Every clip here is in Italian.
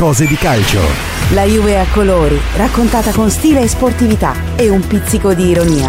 cose di calcio. La Juve a colori, raccontata con stile e sportività e un pizzico di ironia.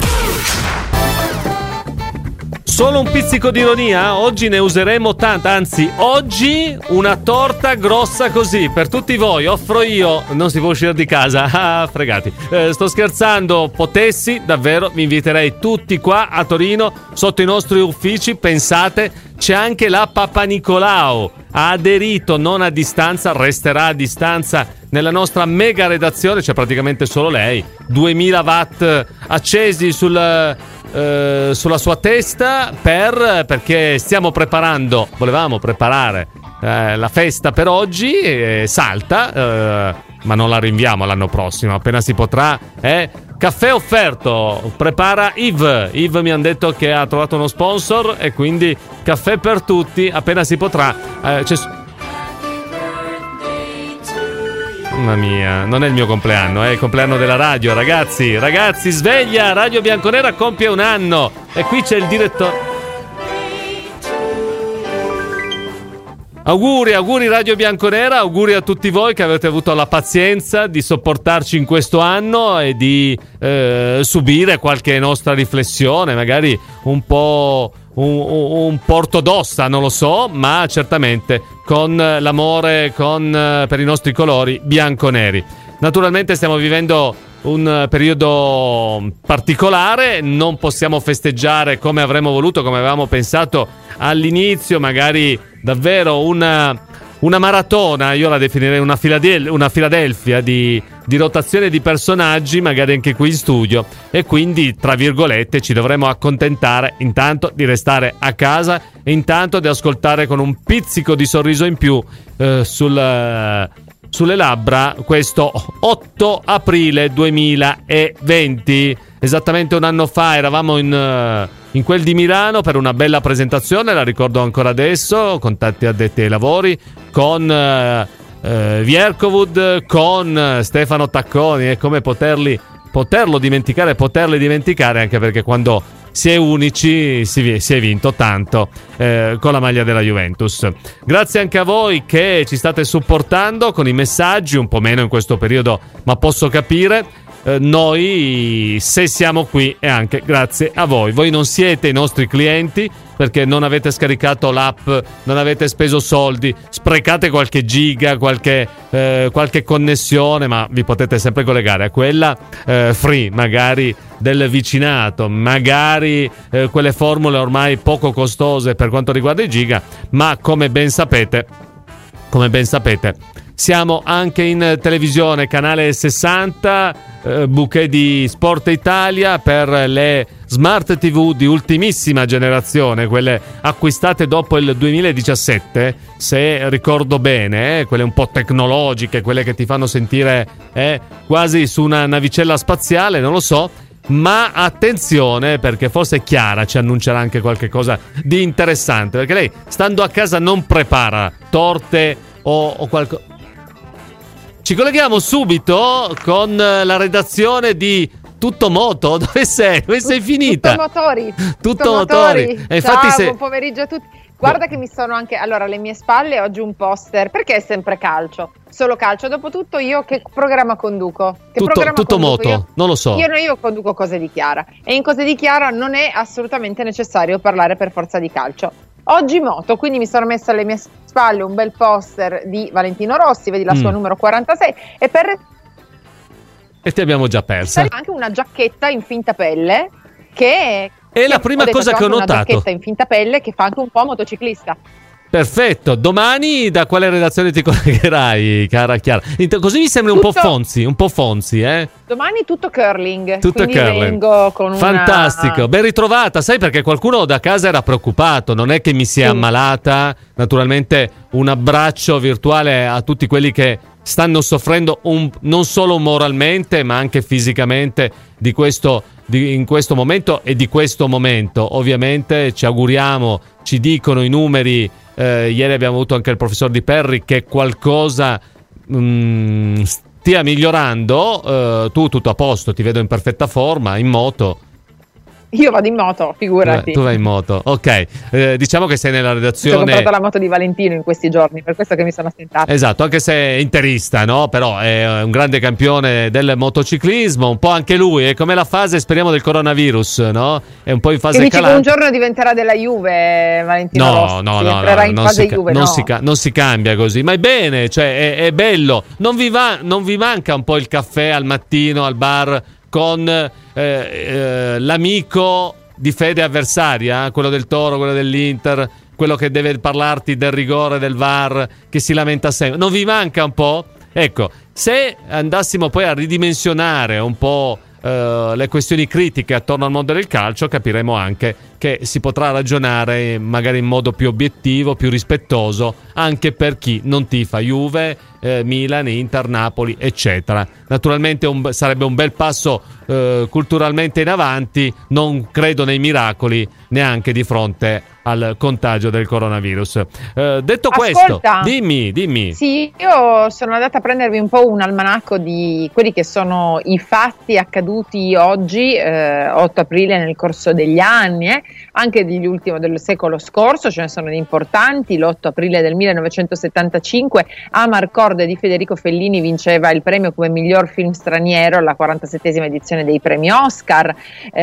Solo un pizzico di ironia? Oggi ne useremo tanta, anzi oggi una torta grossa così per tutti voi. Offro io, non si può uscire di casa, fregati, sto scherzando. Potessi davvero vi inviterei tutti qua a Torino sotto i nostri uffici. Pensate, c'è anche la Papanicolau, ha aderito, non a distanza, resterà a distanza nella nostra mega redazione. C'è praticamente solo lei, 2000 watt accesi sulla sua testa perché volevamo preparare la festa per oggi, salta, ma non la rinviamo l'anno prossimo, appena si potrà. Caffè offerto, prepara Yves mi hanno detto che ha trovato uno sponsor e quindi caffè per tutti appena si potrà. Mamma mia, non è il mio compleanno, è il compleanno della radio, ragazzi, sveglia, Radio Bianconera compie un anno e qui c'è il direttore. Auguri Radio Bianconera, auguri a tutti voi che avete avuto la pazienza di sopportarci in questo anno e di subire qualche nostra riflessione, magari un po' un ortodossa, non lo so, ma certamente con l'amore per i nostri colori bianconeri. Naturalmente stiamo vivendo un periodo particolare, non possiamo festeggiare come avremmo voluto, come avevamo pensato all'inizio, magari davvero una maratona, io la definirei una Filadelfia di rotazione di personaggi, magari anche qui in studio, e quindi tra virgolette ci dovremo accontentare intanto di restare a casa e intanto di ascoltare con un pizzico di sorriso in più sulle labbra questo 8 aprile 2020. Esattamente un anno fa eravamo in quel di Milano per una bella presentazione, la ricordo ancora adesso, con tanti addetti ai lavori, con Viercovud, con Stefano Tacconi, e come poterli dimenticare, anche perché quando si è unici si è vinto tanto con la maglia della Juventus. Grazie anche a voi che ci state supportando con i messaggi, un po' meno in questo periodo, ma posso capire. Noi, se siamo qui, è anche grazie a voi. Voi non siete i nostri clienti perché non avete scaricato l'app, non avete speso soldi, sprecate qualche giga, qualche connessione, ma vi potete sempre collegare a quella free, magari del vicinato, magari quelle formule ormai poco costose per quanto riguarda i giga, ma come ben sapete siamo anche in televisione, canale 60, bouquet di Sport Italia per le smart TV di ultimissima generazione, quelle acquistate dopo il 2017, se ricordo bene, quelle un po' tecnologiche, quelle che ti fanno sentire quasi su una navicella spaziale, non lo so. Ma attenzione, perché forse Chiara ci annuncerà anche qualche cosa di interessante, perché lei, stando a casa, non prepara torte o qualcosa. Ci colleghiamo subito con la redazione di Tutto Moto. Dove sei? Dove sei finita? Tutto motori. E infatti ciao, buon pomeriggio a tutti. Guarda che mi sono anche... Allora, alle mie spalle oggi un poster. Perché è sempre calcio? Solo calcio. Dopotutto io che programma conduco? Tutto moto, non lo so. Io conduco Cose di Chiara. E in Cose di Chiara non è assolutamente necessario parlare per forza di calcio. Oggi moto, quindi mi sono messa alle mie spalle un bel poster di Valentino Rossi, vedi la sua numero 46, e ti abbiamo già persa. Anche una giacchetta in finta pelle che è la prima cosa che ho notato. Una giacchetta in finta pelle che fa anche un po' motociclista. Perfetto, domani da quale redazione ti collegherai, cara Chiara? Così mi sembra un po' Fonzi, eh? Domani tutto curling. Tutto curling. Vengo con fantastico, ben ritrovata, sai, perché qualcuno da casa era preoccupato, non è che mi sia ammalata. Naturalmente un abbraccio virtuale a tutti quelli che stanno soffrendo non solo moralmente ma anche fisicamente in questo momento e di questo momento. Ovviamente ci auguriamo, ci dicono i numeri, ieri abbiamo avuto anche il professor Di Perri, che qualcosa stia migliorando. Tu tutto a posto, ti vedo in perfetta forma, in moto. Io vado in moto, figurati. Tu vai in moto, ok. Diciamo che sei nella redazione. Ho comprato la moto di Valentino in questi giorni, per questo che mi sono assentata. Esatto, anche se è interista, no? Però è un grande campione del motociclismo, un po' anche lui. È come la fase, speriamo, del coronavirus, no? È un po' in fase calante. Che dici che un giorno diventerà della Juve, Valentino Rossi? No, entrerà in fase Juve, non si cambia così, ma è bene, cioè è bello. Non vi manca un po' il caffè al mattino al bar con l'amico di fede avversaria, quello del Toro, quello dell'Inter, quello che deve parlarti del rigore del VAR, che si lamenta sempre? Non vi manca un po'? Ecco, se andassimo poi a ridimensionare un po' le questioni critiche attorno al mondo del calcio, capiremo anche che si potrà ragionare magari in modo più obiettivo, più rispettoso, anche per chi non tifa Juve, Milan, Inter, Napoli, eccetera. Naturalmente sarebbe un bel passo culturalmente in avanti, non credo nei miracoli neanche di fronte al contagio del coronavirus. Detto questo, dimmi. Sì, io sono andata a prendervi un po' un almanacco di quelli che sono i fatti accaduti oggi, 8 aprile, nel corso degli anni, anche del secolo scorso. Ce ne sono di importanti. L'8 aprile del 1975 Amarcord di Federico Fellini vinceva il premio come miglior film straniero alla 47esima edizione dei premi Oscar.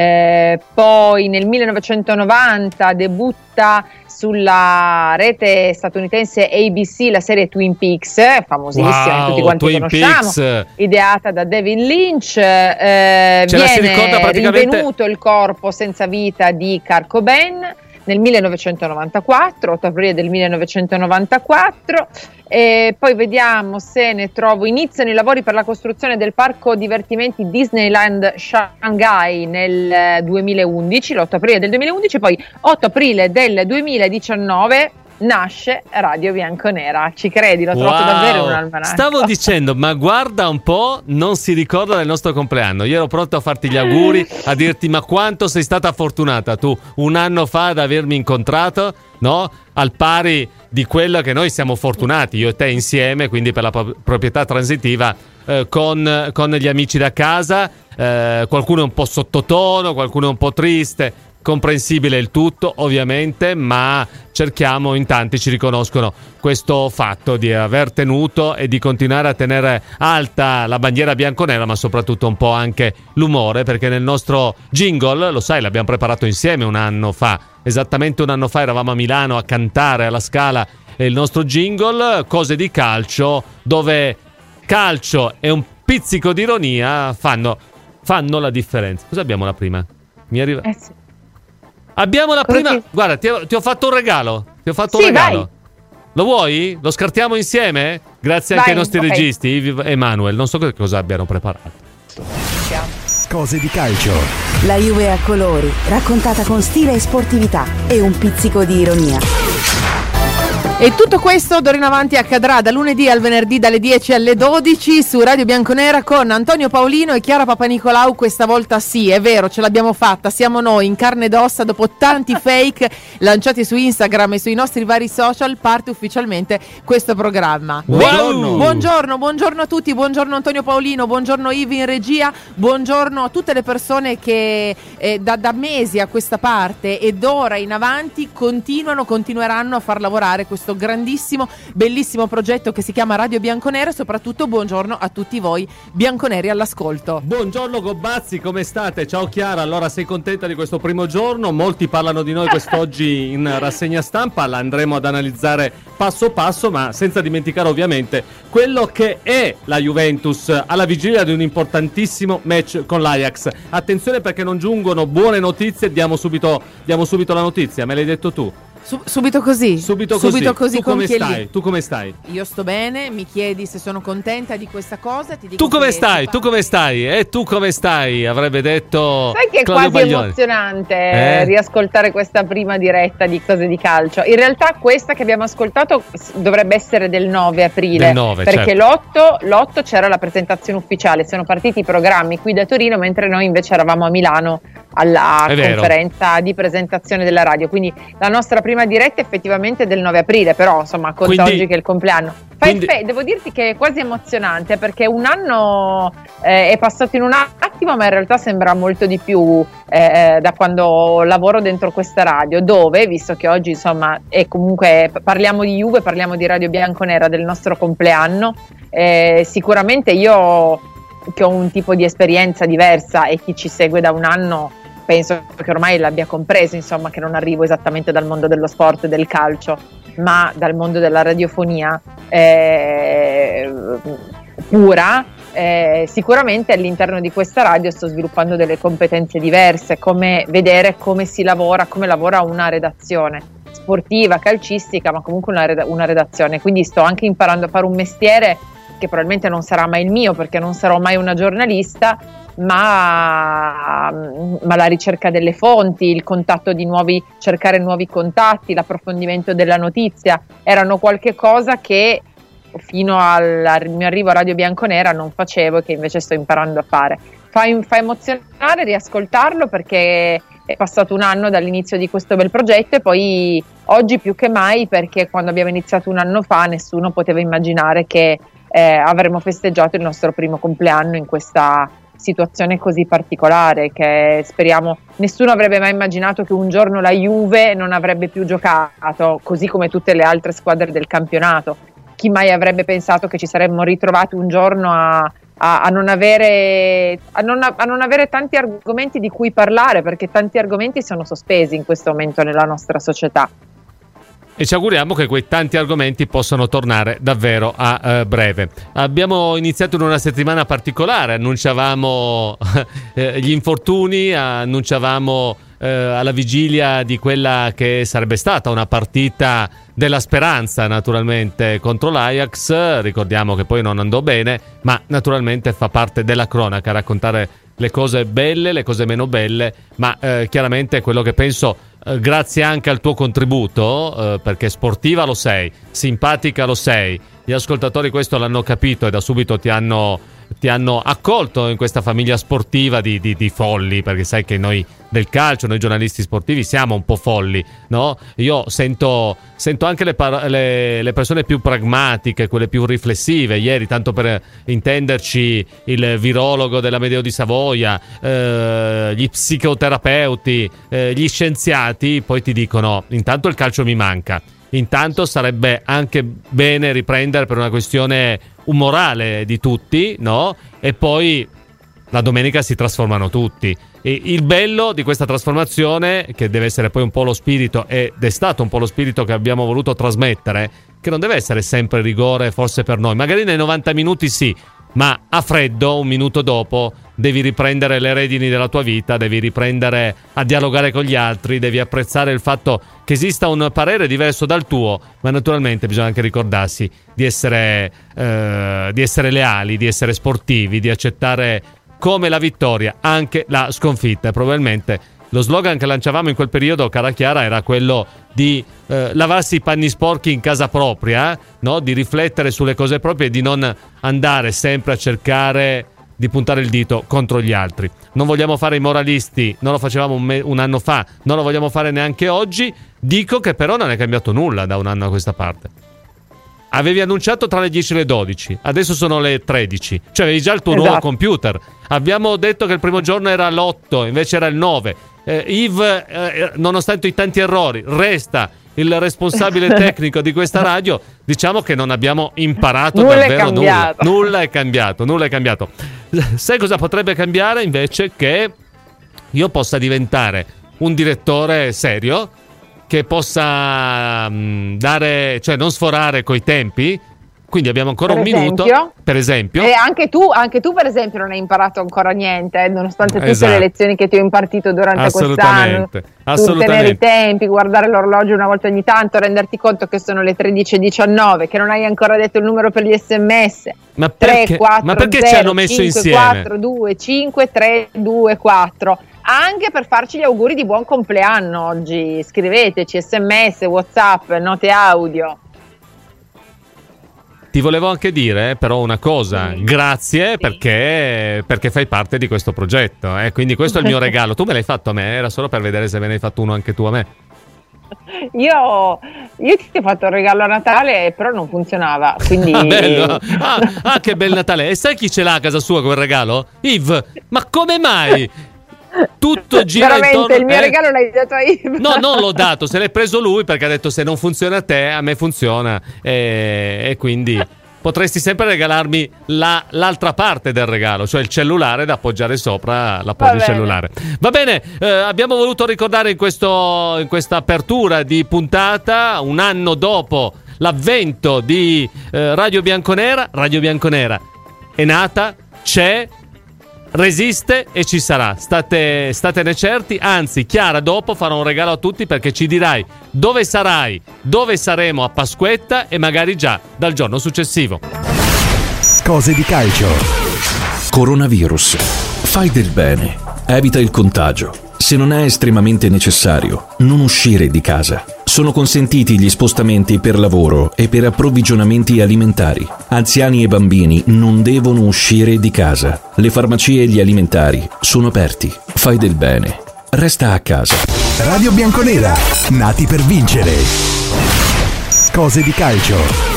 Poi nel 1990 debutta sulla rete statunitense ABC la serie Twin Peaks, famosissima, tutti quanti Twin conosciamo, Peaks, ideata da David Lynch. Viene rinvenuto il corpo senza vita di Kurt Cobain nel 1994, 8 aprile del 1994. E poi vediamo se ne trovo. Iniziano i lavori per la costruzione del parco divertimenti Disneyland Shanghai nel 2011, l'8 aprile del 2011. Poi 8 aprile del 2019 nasce Radio Bianconera. Ci credi? L'ho trovato davvero un almanacco. Stavo dicendo, ma guarda un po', non si ricorda del nostro compleanno. Io ero pronto a farti gli auguri, a dirti ma quanto sei stata fortunata tu un anno fa ad avermi incontrato, no? Al pari di quello che noi siamo fortunati, io e te insieme, quindi per la proprietà transitiva, con gli amici da casa. Qualcuno è un po' sottotono, qualcuno è un po' triste. Comprensibile il tutto, ovviamente, ma cerchiamo, in tanti ci riconoscono questo fatto di aver tenuto e di continuare a tenere alta la bandiera bianconera, ma soprattutto un po' anche l'umore, perché nel nostro jingle, lo sai, l'abbiamo preparato insieme un anno fa, esattamente un anno fa eravamo a Milano a cantare alla Scala il nostro jingle, cose di calcio, dove calcio e un pizzico di ironia fanno la differenza. Cosa abbiamo la prima? Mi arriva... Sì. Abbiamo la prima. Guarda, ti ho fatto un regalo. Vai. Lo vuoi? Lo scartiamo insieme? Grazie anche ai nostri registi, Ivi e Emanuel. Non so cosa abbiano preparato. Cose di calcio. La Juve a colori, raccontata con stile e sportività e un pizzico di ironia. E tutto questo d'ora in avanti accadrà da lunedì al venerdì dalle 10 alle 12 su Radio Bianconera con Antonio Paolino e Chiara Papanicolau. Questa volta sì, è vero, ce l'abbiamo fatta, siamo noi in carne ed ossa. Dopo tanti fake lanciati su Instagram e sui nostri vari social, parte ufficialmente questo programma. Buongiorno a tutti, buongiorno Antonio Paolino, buongiorno Ivi in regia, buongiorno a tutte le persone che da mesi a questa parte e d'ora in avanti continueranno a far lavorare questo grandissimo, bellissimo progetto che si chiama Radio Bianconera. E soprattutto buongiorno a tutti voi bianconeri all'ascolto. Buongiorno Gobbazzi, come state? Ciao Chiara, allora sei contenta di questo primo giorno? Molti parlano di noi quest'oggi in rassegna stampa, la andremo ad analizzare passo passo, ma senza dimenticare ovviamente quello che è la Juventus alla vigilia di un importantissimo match con l'Ajax. Attenzione, perché non giungono buone notizie, diamo subito la notizia, me l'hai detto tu. Subito così. Tu come stai? Io sto bene, mi chiedi se sono contenta di questa cosa, ti dico Tu come stai? E tu come stai? Avrebbe detto. Sai che è Claudio quasi Baglioni. emozionante riascoltare questa prima diretta di Cose di Calcio. In realtà questa che abbiamo ascoltato dovrebbe essere del 9 aprile. Del 9, perché certo. l'8 c'era la presentazione ufficiale, sono partiti i programmi qui da Torino, mentre noi invece eravamo a Milano alla conferenza di presentazione della radio. Quindi la nostra prima diretta effettivamente è del 9 aprile, però insomma conta oggi che è il compleanno. Devo dirti che è quasi emozionante, perché un anno è passato in un attimo, ma in realtà sembra molto di più da quando lavoro dentro questa radio, dove, visto che oggi insomma è comunque parliamo di Juve, parliamo di Radio Bianconera, del nostro compleanno, sicuramente io che ho un tipo di esperienza diversa, e chi ci segue da un anno penso che ormai l'abbia compreso, insomma, che non arrivo esattamente dal mondo dello sport e del calcio, ma dal mondo della radiofonia pura. Sicuramente all'interno di questa radio sto sviluppando delle competenze diverse, come vedere come si lavora, come lavora una redazione sportiva, calcistica, ma comunque una redazione. Quindi sto anche imparando a fare un mestiere che probabilmente non sarà mai il mio, perché non sarò mai una giornalista, ma la ricerca delle fonti, il contatto di cercare nuovi contatti, l'approfondimento della notizia erano qualche cosa che fino al mio arrivo a Radio Bianconera non facevo e che invece sto imparando a fare. Fa emozionare riascoltarlo, perché è passato un anno dall'inizio di questo bel progetto, e poi oggi più che mai, perché quando abbiamo iniziato un anno fa nessuno poteva immaginare che avremmo festeggiato il nostro primo compleanno in questa situazione così particolare, che speriamo nessuno avrebbe mai immaginato che un giorno la Juve non avrebbe più giocato, così come tutte le altre squadre del campionato. Chi mai avrebbe pensato che ci saremmo ritrovati un giorno a non avere tanti argomenti di cui parlare, perché tanti argomenti sono sospesi in questo momento nella nostra società. E ci auguriamo che quei tanti argomenti possano tornare davvero a breve. Abbiamo iniziato in una settimana particolare, annunciavamo gli infortuni, annunciavamo alla vigilia di quella che sarebbe stata una partita della speranza, naturalmente, contro l'Ajax. Ricordiamo che poi non andò bene, ma naturalmente fa parte della cronaca raccontare le cose belle, le cose meno belle, ma chiaramente quello che penso, grazie anche al tuo contributo, perché sportiva lo sei, simpatica lo sei, gli ascoltatori questo l'hanno capito e da subito ti hanno accolto in questa famiglia sportiva di folli, perché sai che noi del calcio, noi giornalisti sportivi siamo un po' folli, no? Io sento anche le persone più pragmatiche, quelle più riflessive. Ieri, tanto per intenderci, il virologo della Medeo di Savoia, gli psicoterapeuti, gli scienziati poi ti dicono: intanto il calcio mi manca, intanto sarebbe anche bene riprendere per una questione umorale di tutti, no? E poi la domenica si trasformano tutti. E il bello di questa trasformazione, che deve essere poi un po' lo spirito, ed è stato un po' lo spirito che abbiamo voluto trasmettere, che non deve essere sempre rigore, forse per noi, magari nei 90 minuti sì, ma a freddo, un minuto dopo, devi riprendere le redini della tua vita, devi riprendere a dialogare con gli altri, devi apprezzare il fatto che esista un parere diverso dal tuo, ma naturalmente bisogna anche ricordarsi di essere leali, di essere sportivi, di accettare come la vittoria anche la sconfitta. E probabilmente lo slogan che lanciavamo in quel periodo, cara Chiara, era quello di lavarsi i panni sporchi in casa propria, no? Di riflettere sulle cose proprie e di non andare sempre a cercare di puntare il dito contro gli altri. Non vogliamo fare i moralisti, non lo facevamo un anno fa, non lo vogliamo fare neanche oggi. Dico che però non è cambiato nulla da un anno a questa parte. Avevi annunciato tra le 10 e le 12, adesso sono le 13, cioè avevi già il tuo nuovo computer. Abbiamo detto che il primo giorno era l'8, invece era il 9. Yves, nonostante i tanti errori, resta il responsabile tecnico di questa radio. Diciamo che non abbiamo imparato davvero nulla. Nulla è cambiato. Sai cosa potrebbe cambiare invece? Che io possa diventare un direttore serio, che possa dare, cioè non sforare coi tempi. Quindi abbiamo ancora un minuto, per esempio. E anche tu per esempio non hai imparato ancora niente, nonostante tutte le lezioni che ti ho impartito durante quest'anno. Assolutamente. Tenere i tempi, guardare l'orologio una volta ogni tanto, renderti conto che sono le 13:19, che non hai ancora detto il numero per gli SMS. Ma perché, 3, 4, 0, ci hanno messo 5, insieme? 4, 2, 5, 3, 2, 4. Anche per farci gli auguri di buon compleanno oggi. Scriveteci SMS, WhatsApp, note audio. Ti volevo anche dire però una cosa, grazie perché fai parte di questo progetto, quindi questo è il mio regalo. Tu me l'hai fatto a me, era solo per vedere se me ne hai fatto uno anche tu a me. Io ti ho fatto il regalo a Natale, però non funzionava, quindi... Bello. Che bel Natale. E sai chi ce l'ha a casa sua quel regalo? Yves. Ma come mai? Tutto gira veramente intorno... il mio regalo l'hai dato a Yves? No, non l'ho dato, se l'è preso lui perché ha detto se non funziona a te, a me funziona, e quindi potresti sempre regalarmi l'altra parte del regalo, cioè il cellulare da appoggiare sopra l'appoggio cellulare. Va bene, abbiamo voluto ricordare in questa apertura di puntata, un anno dopo l'avvento di Radio Bianconera è nata, c'è, resiste e ci sarà, statene certi. Anzi, Chiara dopo farà un regalo a tutti perché ci dirai dove sarai, dove saremo a Pasquetta e magari già dal giorno successivo. Cose di calcio. Coronavirus. Fai del bene, evita il contagio. Se non è estremamente necessario, non uscire di casa. Sono consentiti gli spostamenti per lavoro e per approvvigionamenti alimentari. Anziani e bambini non devono uscire di casa. Le farmacie e gli alimentari sono aperti. Fai del bene. Resta a casa. Radio Bianconera, nati per vincere. Cose di calcio.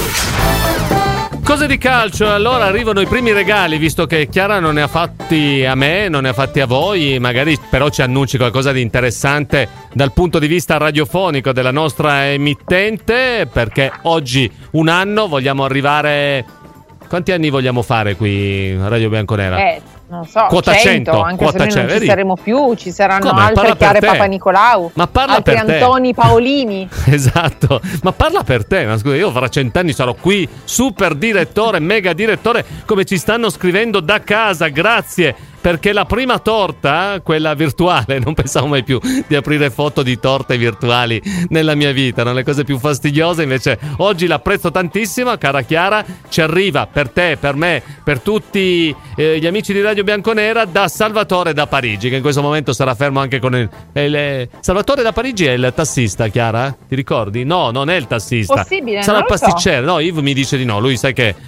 Cose di calcio, allora arrivano i primi regali, visto che Chiara non ne ha fatti a me, non ne ha fatti a voi, magari però ci annunci qualcosa di interessante dal punto di vista radiofonico della nostra emittente, perché oggi un anno vogliamo arrivare... Quanti anni vogliamo fare qui a Radio Bianconera? Non so, quota 100, anche quota se noi non ci saremo più, ci saranno altre Chiare Papanicolau, ma parla altri per te. Antoni Paolini. Esatto, ma parla per te, ma scusa, io fra 100 anni sarò qui, super direttore, mega direttore, come ci stanno scrivendo da casa, grazie, perché la prima torta, quella virtuale, non pensavo mai più di aprire foto di torte virtuali nella mia vita, erano le cose più fastidiose, invece oggi l'apprezzo tantissimo, cara Chiara, ci arriva per te, per me, per tutti gli amici di Radio Bianconera da Salvatore da Parigi, che in questo momento sarà fermo anche con il Salvatore da Parigi è il tassista, Chiara? Ti ricordi? No, non è il tassista. Possibile, sarà non il lo so. pasticcere. No, Yves mi dice di no, lui sai che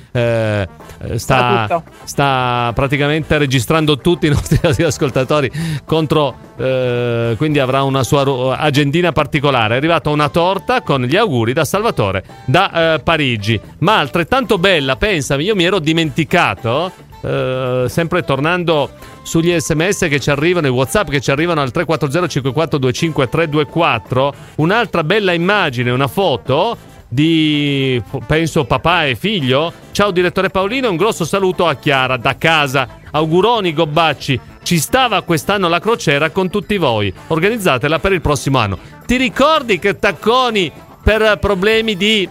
sta praticamente registrando tutti i nostri ascoltatori contro, quindi avrà una sua agendina particolare. È arrivata una torta con gli auguri da Salvatore da Parigi, ma altrettanto bella, pensami, io mi ero dimenticato, sempre tornando sugli sms che ci arrivano, i WhatsApp che ci arrivano al 340 5425 324, un'altra bella immagine, una foto di, penso, papà e figlio. Ciao direttore Paolino, un grosso saluto a Chiara da casa, auguroni Gobbacci, ci stava quest'anno la crociera con tutti voi, organizzatela per il prossimo anno. Ti ricordi che Tacconi per problemi di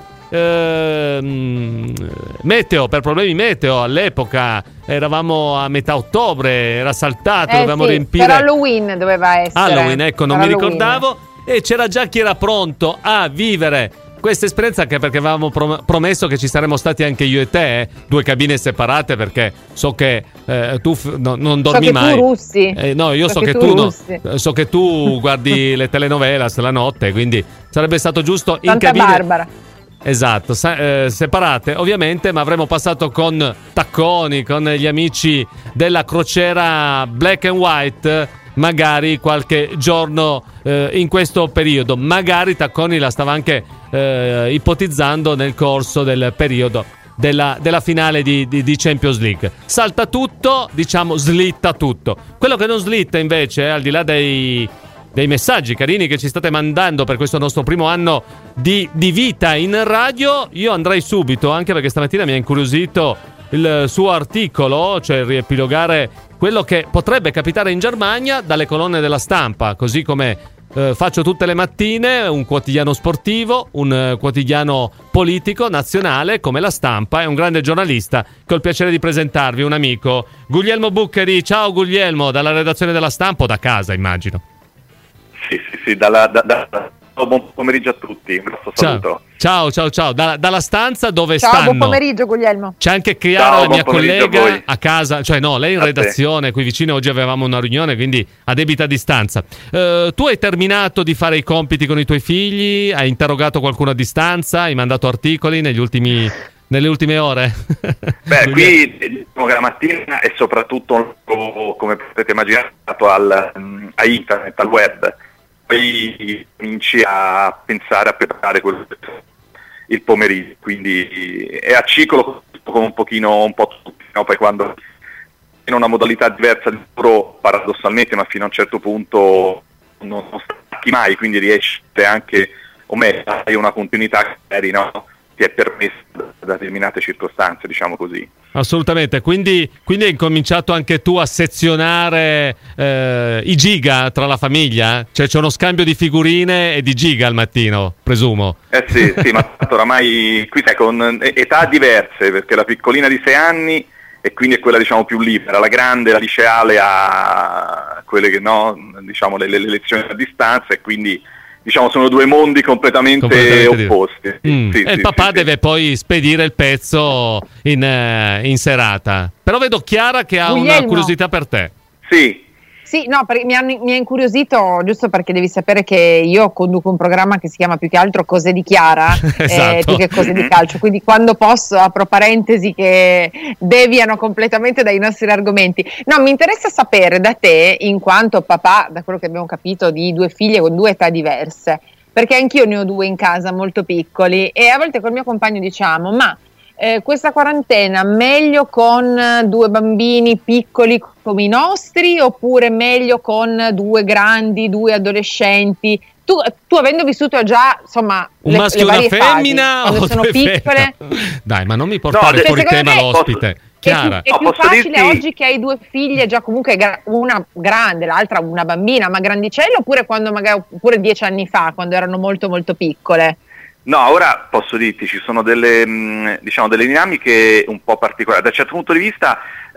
meteo, per problemi meteo all'epoca eravamo a metà ottobre, era saltato, dovevamo riempire per Halloween, doveva essere Halloween, ecco, non per mi Halloween. ricordavo, e c'era già chi era pronto a vivere questa esperienza, anche perché avevamo promesso che ci saremmo stati anche io e te, 2 cabine separate, perché so che tu non dormi mai. Tu russi. No, io so che tu guardi le telenovelas la notte, quindi sarebbe stato giusto in Santa cabine Barbara. Esatto, separate ovviamente, ma avremmo passato con Tacconi, con gli amici della crociera Black and White, magari qualche giorno in questo periodo. Magari Tacconi la stava anche ipotizzando nel corso del periodo della finale di Champions League. Salta tutto, diciamo slitta tutto. Quello che non slitta invece, al di là dei messaggi carini che ci state mandando per questo nostro primo anno di vita in radio, io andrei subito, anche perché stamattina mi ha incuriosito il suo articolo, cioè riepilogare quello che potrebbe capitare in Germania dalle colonne della Stampa, così come faccio tutte le mattine, un quotidiano sportivo, un quotidiano politico nazionale come La Stampa, e un grande giornalista che ho il piacere di presentarvi, un amico, Guglielmo Buccheri. Ciao Guglielmo, dalla redazione della Stampa o da casa, immagino? Sì, buon pomeriggio a tutti, un grosso saluto. Ciao, dalla stanza dove Ciao, stanno. buon pomeriggio Guglielmo. C'è anche Chiara, la mia collega, a a casa, cioè no, lei in redazione, qui vicino, oggi avevamo una riunione, quindi a debita distanza. Tu hai terminato di fare i compiti con i tuoi figli, hai interrogato qualcuno a distanza, hai mandato articoli negli ultimi nelle ultime ore? Beh, qui diciamo che la mattina è soprattutto, come potete immaginare, a internet, al web. Poi cominci a pensare a preparare il pomeriggio, quindi è a ciclo con un po' tutti, no? Poi quando in una modalità diversa di lavoro, paradossalmente, ma fino a un certo punto non stacchi mai, quindi riesci anche, o meglio, hai una continuità che no? Ti è permessa da determinate circostanze, diciamo così. Assolutamente, quindi hai incominciato anche tu a sezionare i giga tra la famiglia? Cioè c'è uno scambio di figurine e di giga al mattino, presumo. Sì, ma tanto oramai qui sai, con età diverse, perché la piccolina di 6 anni e quindi è quella diciamo più libera, la grande, la liceale ha quelle che no, diciamo le lezioni a distanza, e quindi diciamo sono due mondi completamente opposti. E il papà deve poi spedire il pezzo in serata. Però vedo Chiara che ha Guglielmo, una curiosità per te. Sì, no, mi ha incuriosito, giusto perché devi sapere che io conduco un programma che si chiama più che altro Cose di Chiara, esatto. Più che Cose di Calcio, quindi quando posso apro parentesi che deviano completamente dai nostri argomenti. No, mi interessa sapere da te, in quanto papà, da quello che abbiamo capito, di 2 figlie con 2 età diverse, perché anch'io ne ho 2 in casa molto piccoli, e a volte col mio compagno diciamo, ma questa quarantena meglio con 2 bambini piccoli come i nostri, oppure meglio con 2 grandi, 2 adolescenti? Tu avendo vissuto già insomma un maschio e una femmina, quando sono piccole, dai, ma non mi portare fuori tema l'ospite. Chiara, è più facile oggi che hai 2 figlie già comunque, una grande, l'altra una bambina, ma grandicella, oppure quando magari oppure 10 anni fa, quando erano molto molto piccole? No, ora posso dirti, ci sono delle dinamiche un po' particolari. Da un certo punto di vista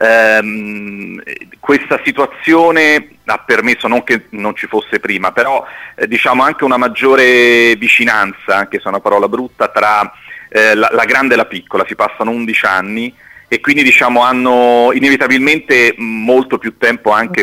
questa situazione ha permesso, non che non ci fosse prima, però diciamo anche una maggiore vicinanza, anche se è una parola brutta, tra la grande e la piccola. Si passano 11 anni e quindi diciamo hanno inevitabilmente molto più tempo anche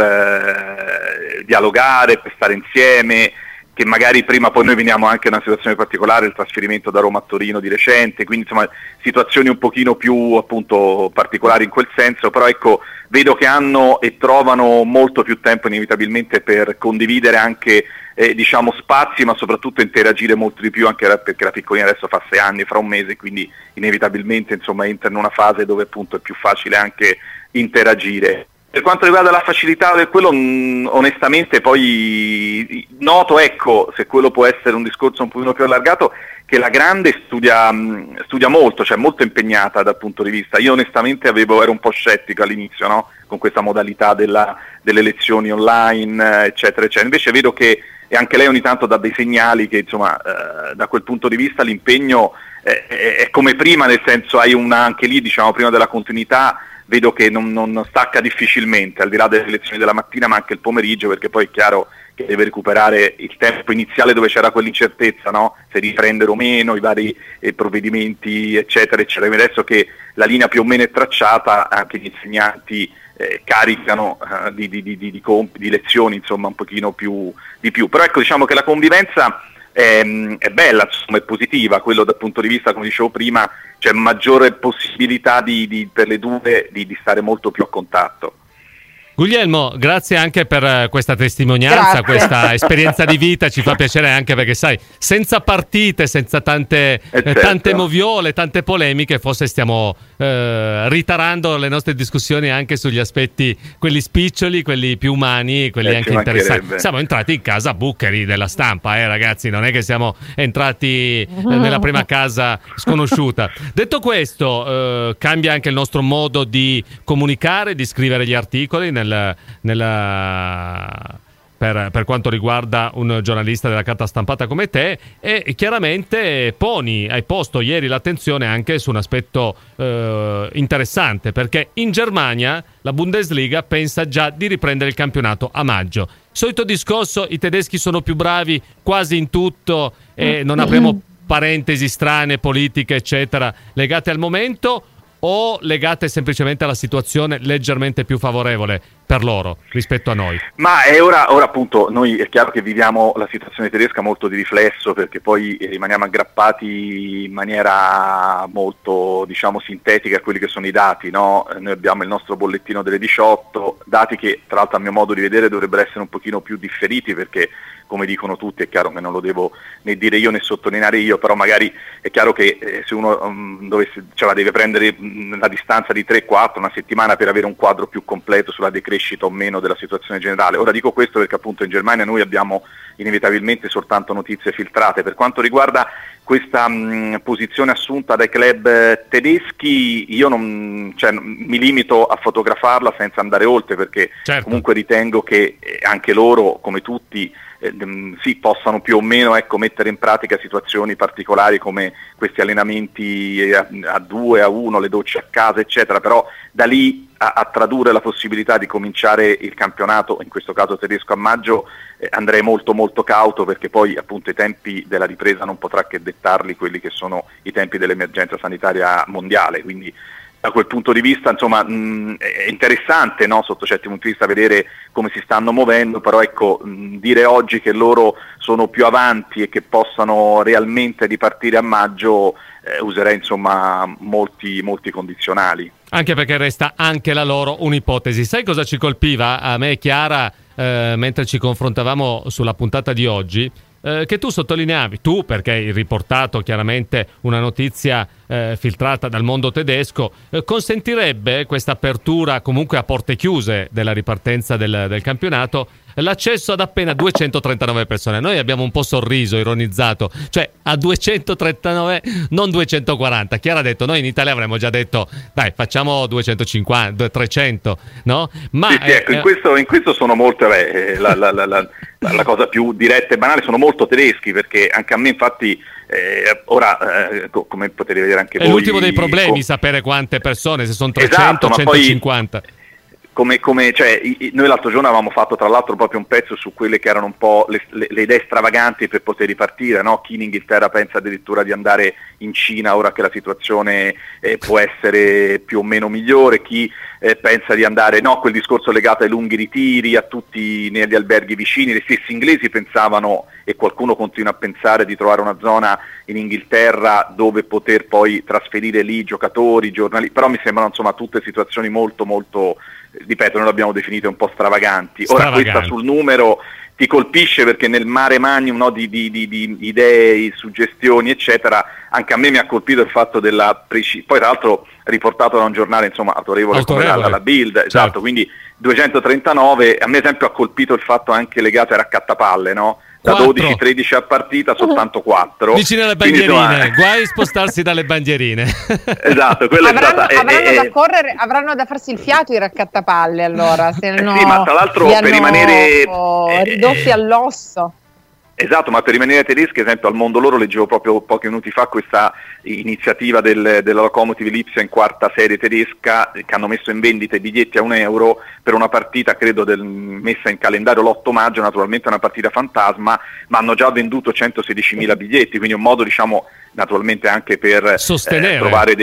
per dialogare, per stare insieme, che magari prima, poi noi veniamo anche in una situazione particolare, il trasferimento da Roma a Torino di recente, quindi insomma situazioni un pochino più appunto particolari in quel senso, però ecco, vedo che hanno e trovano molto più tempo inevitabilmente per condividere anche diciamo spazi, ma soprattutto interagire molto di più, anche perché la piccolina adesso fa 6 anni, fra un mese, quindi inevitabilmente insomma entra in una fase dove appunto è più facile anche interagire. Per quanto riguarda la facilità di quello, onestamente poi noto, ecco, se quello può essere un discorso un pochino più allargato, che la grande studia molto, cioè molto impegnata dal punto di vista. Io onestamente ero un po' scettico all'inizio, no? Con questa modalità delle lezioni online, eccetera, eccetera. Invece vedo che e anche lei ogni tanto dà dei segnali che insomma da quel punto di vista l'impegno è come prima, nel senso hai anche lì diciamo prima della continuità. Vedo che non stacca difficilmente, al di là delle lezioni della mattina, ma anche il pomeriggio, perché poi è chiaro che deve recuperare il tempo iniziale dove c'era quell'incertezza, no? Se riprendere o meno, i vari provvedimenti, eccetera, eccetera. Adesso che la linea più o meno è tracciata, anche gli insegnanti caricano di lezioni, insomma, un pochino di più. Però ecco, diciamo che la convivenza è bella, insomma, è positiva, quello dal punto di vista, come dicevo prima, c'è maggiore possibilità per le 2 di stare molto più a contatto. Guglielmo, grazie anche per questa testimonianza, questa esperienza di vita, ci fa piacere anche perché sai, senza partite, senza tante moviole, tante polemiche, forse stiamo ritarando le nostre discussioni anche sugli aspetti, quelli spiccioli, quelli più umani, quelli anche interessanti. Siamo entrati in casa buccheri della stampa, ragazzi, non è che siamo entrati nella prima casa sconosciuta. Detto questo, cambia anche il nostro modo di comunicare, di scrivere gli articoli per quanto riguarda un giornalista della carta stampata come te, e chiaramente hai posto ieri l'attenzione anche su un aspetto interessante, perché in Germania la Bundesliga pensa già di riprendere il campionato a maggio. Solito discorso, i tedeschi sono più bravi quasi in tutto e non avremo parentesi strane, politiche eccetera legate al momento, o legate semplicemente alla situazione leggermente più favorevole per loro rispetto a noi? Ma ora appunto noi è chiaro che viviamo la situazione tedesca molto di riflesso, perché poi rimaniamo aggrappati in maniera molto, diciamo, sintetica a quelli che sono i dati, no? Noi abbiamo il nostro bollettino delle 18, dati che tra l'altro a mio modo di vedere dovrebbero essere un pochino più differiti, perché come dicono tutti, è chiaro che non lo devo né dire io né sottolineare io, però magari è chiaro che se uno deve prendere la distanza di 3-4, una settimana per avere un quadro più completo sulla decrescita o meno della situazione generale. Ora dico questo perché appunto in Germania noi abbiamo inevitabilmente soltanto notizie filtrate. Per quanto riguarda questa posizione assunta dai club tedeschi, io mi limito a fotografarla senza andare oltre, perché certo, comunque ritengo che anche loro, come tutti, possano più o meno mettere in pratica situazioni particolari come questi allenamenti a 2, a 1, le docce a casa eccetera, però da lì a tradurre la possibilità di cominciare il campionato, in questo caso tedesco, a maggio, andrei molto molto cauto, perché poi appunto i tempi della ripresa non potrà che dettarli quelli che sono i tempi dell'emergenza sanitaria mondiale, quindi da quel punto di vista insomma è interessante, no, sotto certi punti di vista vedere come si stanno muovendo, però ecco, dire oggi che loro sono più avanti e che possano realmente ripartire a maggio, userei insomma molti condizionali. Anche perché resta anche la loro un'ipotesi. Sai cosa ci colpiva a me e Chiara mentre ci confrontavamo sulla puntata di oggi? Che tu sottolineavi, perché hai riportato chiaramente una notizia filtrata dal mondo tedesco, consentirebbe questa apertura comunque a porte chiuse della ripartenza del campionato l'accesso ad appena 239 persone. Noi abbiamo un po' sorriso, ironizzato, cioè a 239, non 240. Chiara ha detto, noi in Italia avremmo già detto dai, facciamo 250, 300, no? Ma sì, ecco, in questo sono molto la cosa più diretta e banale, sono molto tedeschi, perché anche a me infatti come potete vedere anche voi, è l'ultimo dei problemi sapere quante persone, se sono 300, esatto, 150. Noi l'altro giorno avevamo fatto tra l'altro proprio un pezzo su quelle che erano un po' le idee stravaganti per poter ripartire, no? Chi in Inghilterra pensa addirittura di andare in Cina ora che la situazione può essere più o meno migliore, chi pensa di andare, no, quel discorso legato ai lunghi ritiri, a tutti negli alberghi vicini. Le stessi inglesi pensavano, e qualcuno continua a pensare, di trovare una zona in Inghilterra dove poter poi trasferire lì giocatori, giornalisti, però mi sembrano insomma tutte situazioni molto molto, ripeto, noi l'abbiamo definite un po' stravaganti. Ora questa sul numero ti colpisce perché nel mare magnum, no, di idee, suggestioni eccetera, anche a me mi ha colpito il fatto poi tra l'altro riportato da un giornale insomma autorevole. Come la Bild, certo. Esatto, quindi 239, a me esempio ha colpito il fatto anche legato ai raccattapalle, no? Da 12-13 a partita soltanto 4 vicino alle bandierine, guai spostarsi dalle bandierine. Esatto, quello avranno da farsi il fiato i raccattapalle, allora, se no sì, ma tra l'altro per rimanere ridotti all'osso. Esatto, ma per rimanere tedeschi, ad esempio al Mondo Loro leggevo proprio pochi minuti fa questa iniziativa della Lokomotiv Lipsia in quarta serie tedesca, che hanno messo in vendita i biglietti a €1 per una partita, credo messa in calendario l'8 maggio, naturalmente è una partita fantasma, ma hanno già venduto 116.000 biglietti, quindi un modo, diciamo, naturalmente anche per sostenere,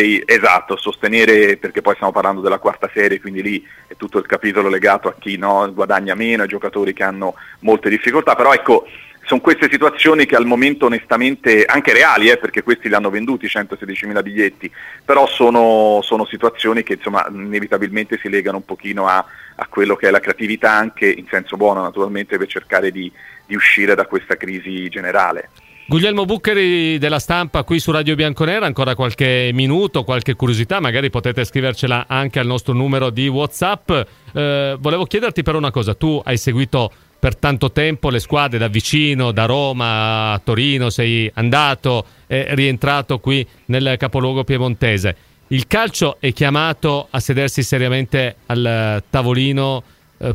sostenere, perché poi stiamo parlando della quarta serie, quindi lì è tutto il capitolo legato a chi guadagna meno, ai giocatori che hanno molte difficoltà, però ecco, sono queste situazioni che al momento onestamente, anche reali, perché questi li hanno venduti 116.000 biglietti, però sono situazioni che insomma inevitabilmente si legano un pochino a quello che è la creatività, anche in senso buono naturalmente, per cercare di uscire da questa crisi generale. Guglielmo Buccheri della Stampa qui su Radio Bianconera, ancora qualche minuto, qualche curiosità, magari potete scrivercela anche al nostro numero di WhatsApp. Volevo chiederti però una cosa, tu hai seguito per tanto tempo le squadre da vicino, da Roma a Torino, sei andato e rientrato qui nel capoluogo piemontese. Il calcio è chiamato a sedersi seriamente al tavolino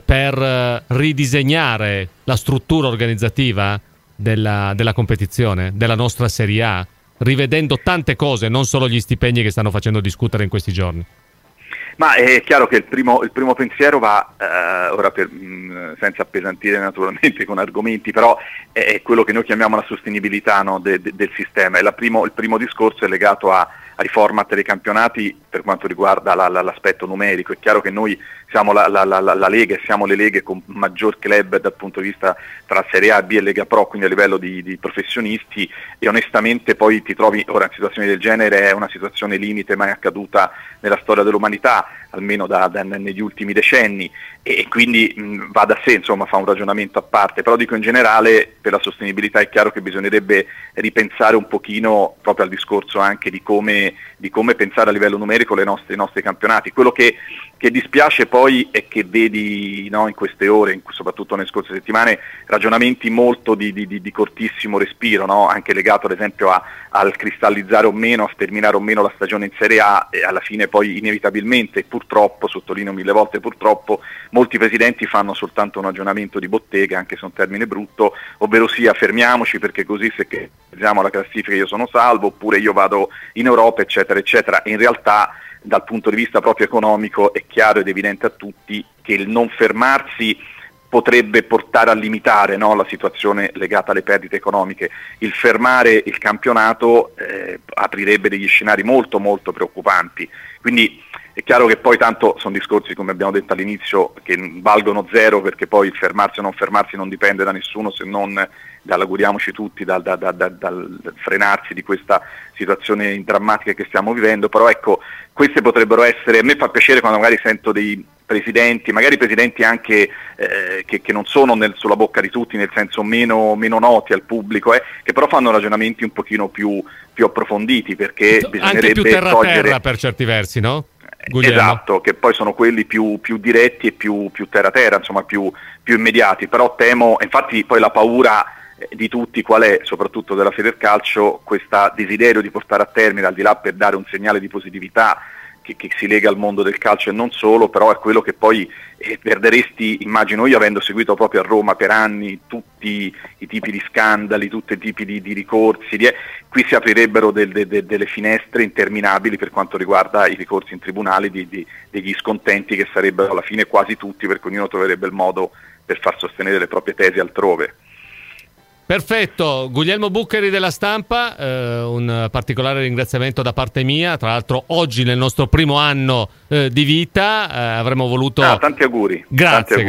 per ridisegnare la struttura organizzativa della competizione, della nostra Serie A, rivedendo tante cose, non solo gli stipendi che stanno facendo discutere in questi giorni. Ma è chiaro che il primo pensiero va, ora senza appesantire naturalmente con argomenti, però è quello che noi chiamiamo la sostenibilità, no, del sistema. Il primo discorso è legato ai format dei campionati, per quanto riguarda l'aspetto numerico. È chiaro che noi siamo la Lega e siamo le leghe con maggior club dal punto di vista tra Serie A, B e Lega Pro, quindi a livello di professionisti, e onestamente poi ti trovi ora in situazioni del genere, è una situazione limite mai accaduta nella storia dell'umanità, almeno negli ultimi decenni, e quindi va da sé, insomma, fa un ragionamento a parte, però dico in generale per la sostenibilità è chiaro che bisognerebbe ripensare un pochino proprio al discorso anche di come pensare a livello numerico i nostri campionati. Quello che dispiace poi è che vedi, no, in queste ore, soprattutto nelle scorse settimane, ragionamenti molto di cortissimo respiro, no? Anche legato ad esempio al cristallizzare o meno, a sterminare o meno la stagione in Serie A, e alla fine poi inevitabilmente, purtroppo, sottolineo 1000 volte purtroppo, molti presidenti fanno soltanto un ragionamento di bottega, anche se è un termine brutto, ovvero sia fermiamoci perché così se usiamo la classifica io sono salvo, oppure io vado in Europa, eccetera eccetera. E in realtà dal punto di vista proprio economico è chiaro ed evidente a tutti che il non fermarsi potrebbe portare a limitare, no, la situazione legata alle perdite economiche. Il fermare il campionato aprirebbe degli scenari molto molto preoccupanti, quindi è chiaro che poi tanto sono discorsi, come abbiamo detto all'inizio, che valgono zero, perché poi il fermarsi o non fermarsi non dipende da nessuno, se non dall'auguriamoci tutti, dal frenarsi di questa situazione drammatica che stiamo vivendo. Però ecco, queste potrebbero essere, a me fa piacere quando magari sento dei presidenti, magari presidenti anche che non sono sulla bocca di tutti, nel senso meno noti al pubblico, che però fanno ragionamenti un pochino più approfonditi, perché bisognerebbe anche più terra per certi versi, no? Guglielmo. Esatto, che poi sono quelli più diretti e più terra, insomma più immediati. Però temo, infatti poi la paura di tutti qual è, soprattutto della Federcalcio, questo desiderio di portare a termine, al di là per dare un segnale di positività che si lega al mondo del calcio e non solo, però è quello che poi perderesti, immagino io, avendo seguito proprio a Roma per anni tutti i tipi di scandali, tutti i tipi di ricorsi, qui si aprirebbero delle finestre interminabili per quanto riguarda i ricorsi in tribunale degli scontenti, che sarebbero alla fine quasi tutti, perché ognuno troverebbe il modo per far sostenere le proprie tesi altrove. Perfetto, Guglielmo Buccheri della Stampa, un particolare ringraziamento da parte mia. Tra l'altro oggi nel nostro primo anno di vita avremmo voluto... tanti auguri. Grazie.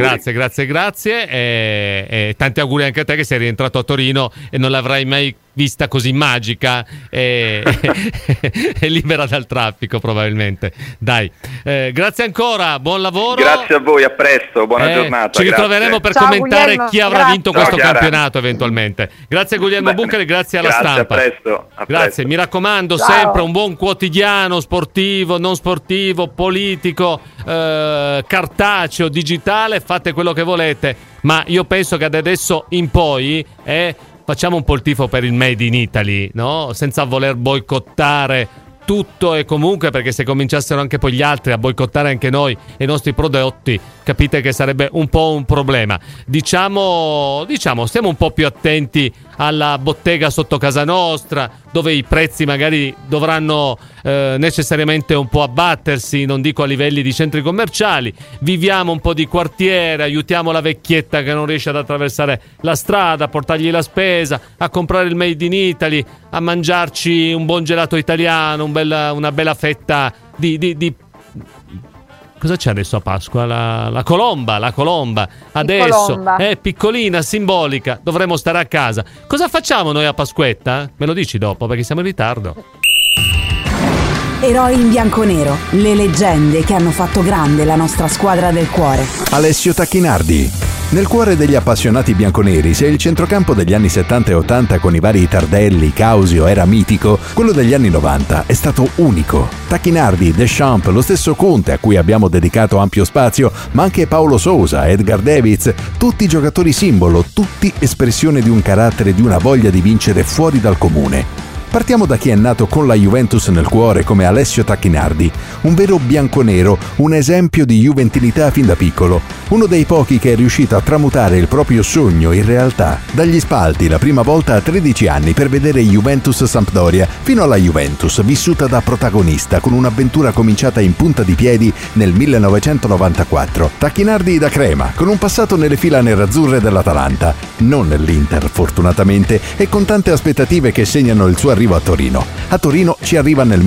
E tanti auguri anche a te che sei rientrato a Torino e non l'avrai mai vista così magica e libera dal traffico probabilmente. Dai, grazie ancora, buon lavoro. Grazie a voi, a presto, buona giornata. Ci ritroveremo per Ciao, commentare Guglielmo, chi avrà vinto questo campionato eventualmente. Grazie Guglielmo Buccheri, grazie alla Stampa. A presto. Grazie, mi raccomando, Ciao. sempre un buon quotidiano sportivo, non sportivo, politico, cartaceo, digitale, fate quello che volete, ma io penso che da adesso in poi facciamo un po' il tifo per il Made in Italy, no? Senza voler boicottare tutto e comunque, perché se cominciassero anche poi gli altri a boicottare anche noi e i nostri prodotti, capite che sarebbe un po' un problema. Diciamo, stiamo un po' più attenti alla bottega sotto casa nostra, dove i prezzi magari dovranno necessariamente un po' abbattersi, non dico a livelli di centri commerciali. Viviamo un po' di quartiere, aiutiamo la vecchietta che non riesce ad attraversare la strada, a portargli la spesa, a comprare il Made in Italy, a mangiarci un buon gelato italiano, una bella fetta di cosa c'è adesso a Pasqua? La colomba adesso è piccolina, simbolica, dovremo stare a casa. Cosa facciamo noi a Pasquetta? Me lo dici dopo, perché siamo in ritardo. Eroi in bianconero, le leggende che hanno fatto grande la nostra squadra del cuore. Alessio Tacchinardi. Nel cuore degli appassionati bianconeri, se il centrocampo degli anni 70 e 80 con i vari Tardelli, Causio era mitico, quello degli anni 90 è stato unico. Tacchinardi, Deschamps, lo stesso Conte a cui abbiamo dedicato ampio spazio, ma anche Paolo Sousa, Edgar Davids, tutti giocatori simbolo, tutti espressione di un carattere e di una voglia di vincere fuori dal comune. Partiamo da chi è nato con la Juventus nel cuore come Alessio Tacchinardi, un vero bianconero, un esempio di juventilità fin da piccolo. uno dei pochi che è riuscito a tramutare il proprio sogno in realtà. Dagli spalti la prima volta a 13 anni per vedere Juventus Sampdoria, fino alla Juventus vissuta da protagonista con un'avventura cominciata in punta di piedi nel 1994. Tacchinardi da crema, con un passato nelle fila nerazzurre dell'Atalanta, non nell'Inter fortunatamente, e con tante aspettative che segnano il suo arrivo a Torino. A Torino ci arriva nel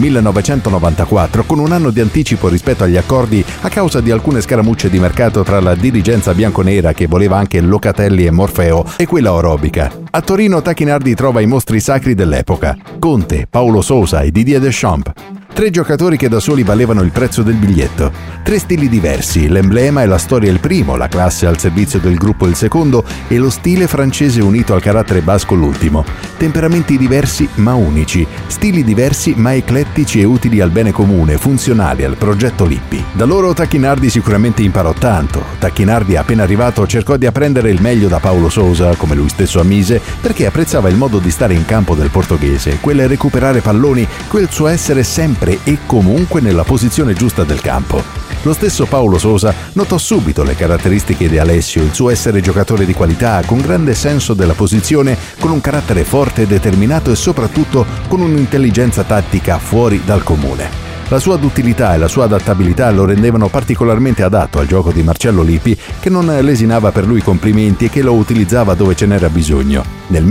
1994 con un anno di anticipo rispetto agli accordi a causa di alcune scaramucce di mercato tra la dirigenza bianconera, che voleva anche Locatelli e Morfeo, e quella orobica. A Torino Tacchinardi trova i mostri sacri dell'epoca: Conte, Paulo Sousa e Didier Deschamps. 3 giocatori che da soli valevano il prezzo del biglietto. 3 stili diversi, l'emblema e la storia il primo, la classe al servizio del gruppo il secondo e lo stile francese unito al carattere basco l'ultimo. Temperamenti diversi ma unici, stili diversi ma eclettici e utili al bene comune, funzionali al progetto Lippi. Da loro Tacchinardi sicuramente imparò tanto. Tacchinardi, appena arrivato, cercò di apprendere il meglio da Paulo Sousa, come lui stesso ammise, perché apprezzava il modo di stare in campo del portoghese, quel recuperare palloni, quel suo essere sempre e comunque nella posizione giusta del campo. Lo stesso Paulo Sousa notò subito le caratteristiche di Alessio, il suo essere giocatore di qualità, con grande senso della posizione, con un carattere forte e determinato e soprattutto con un'intelligenza tattica fuori dal comune. La sua duttilità e la sua adattabilità lo rendevano particolarmente adatto al gioco di Marcello Lippi, che non lesinava per lui complimenti e che lo utilizzava dove ce n'era bisogno. Nel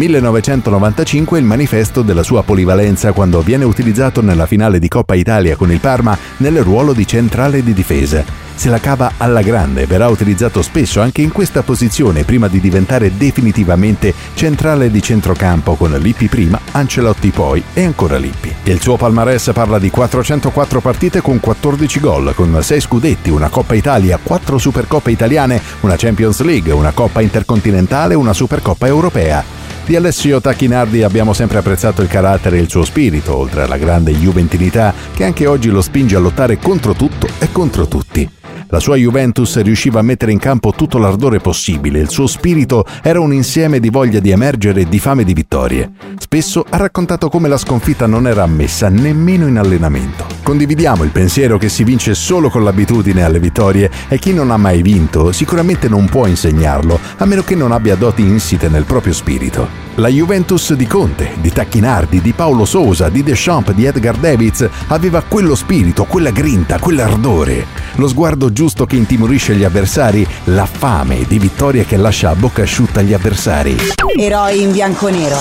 1995 il manifesto della sua polivalenza, quando viene utilizzato nella finale di Coppa Italia con il Parma nel ruolo di centrale di difesa. Se la cava alla grande, verrà utilizzato spesso anche in questa posizione prima di diventare definitivamente centrale di centrocampo, con Lippi prima, Ancelotti poi e ancora Lippi. Il suo palmarès parla di 404 partite con 14 gol, con 6 scudetti, una Coppa Italia, 4 Supercoppe italiane, una Champions League, una Coppa Intercontinentale e una Supercoppa Europea. Di Alessio Tacchinardi abbiamo sempre apprezzato il carattere e il suo spirito, oltre alla grande juventinità che anche oggi lo spinge a lottare contro tutto e contro tutti. La sua Juventus riusciva a mettere in campo tutto l'ardore possibile, il suo spirito era un insieme di voglia di emergere e di fame di vittorie. Spesso ha raccontato come la sconfitta non era ammessa nemmeno in allenamento. Condividiamo il pensiero che si vince solo con l'abitudine alle vittorie e chi non ha mai vinto sicuramente non può insegnarlo, a meno che non abbia doti insite nel proprio spirito. La Juventus di Conte, di Tacchinardi, di Paulo Sousa, di Deschamps, di Edgar Davids aveva quello spirito, quella grinta, quell'ardore, lo sguardo giusto che intimorisce gli avversari, la fame di vittoria che lascia a bocca asciutta gli avversari. Eroi in bianconero.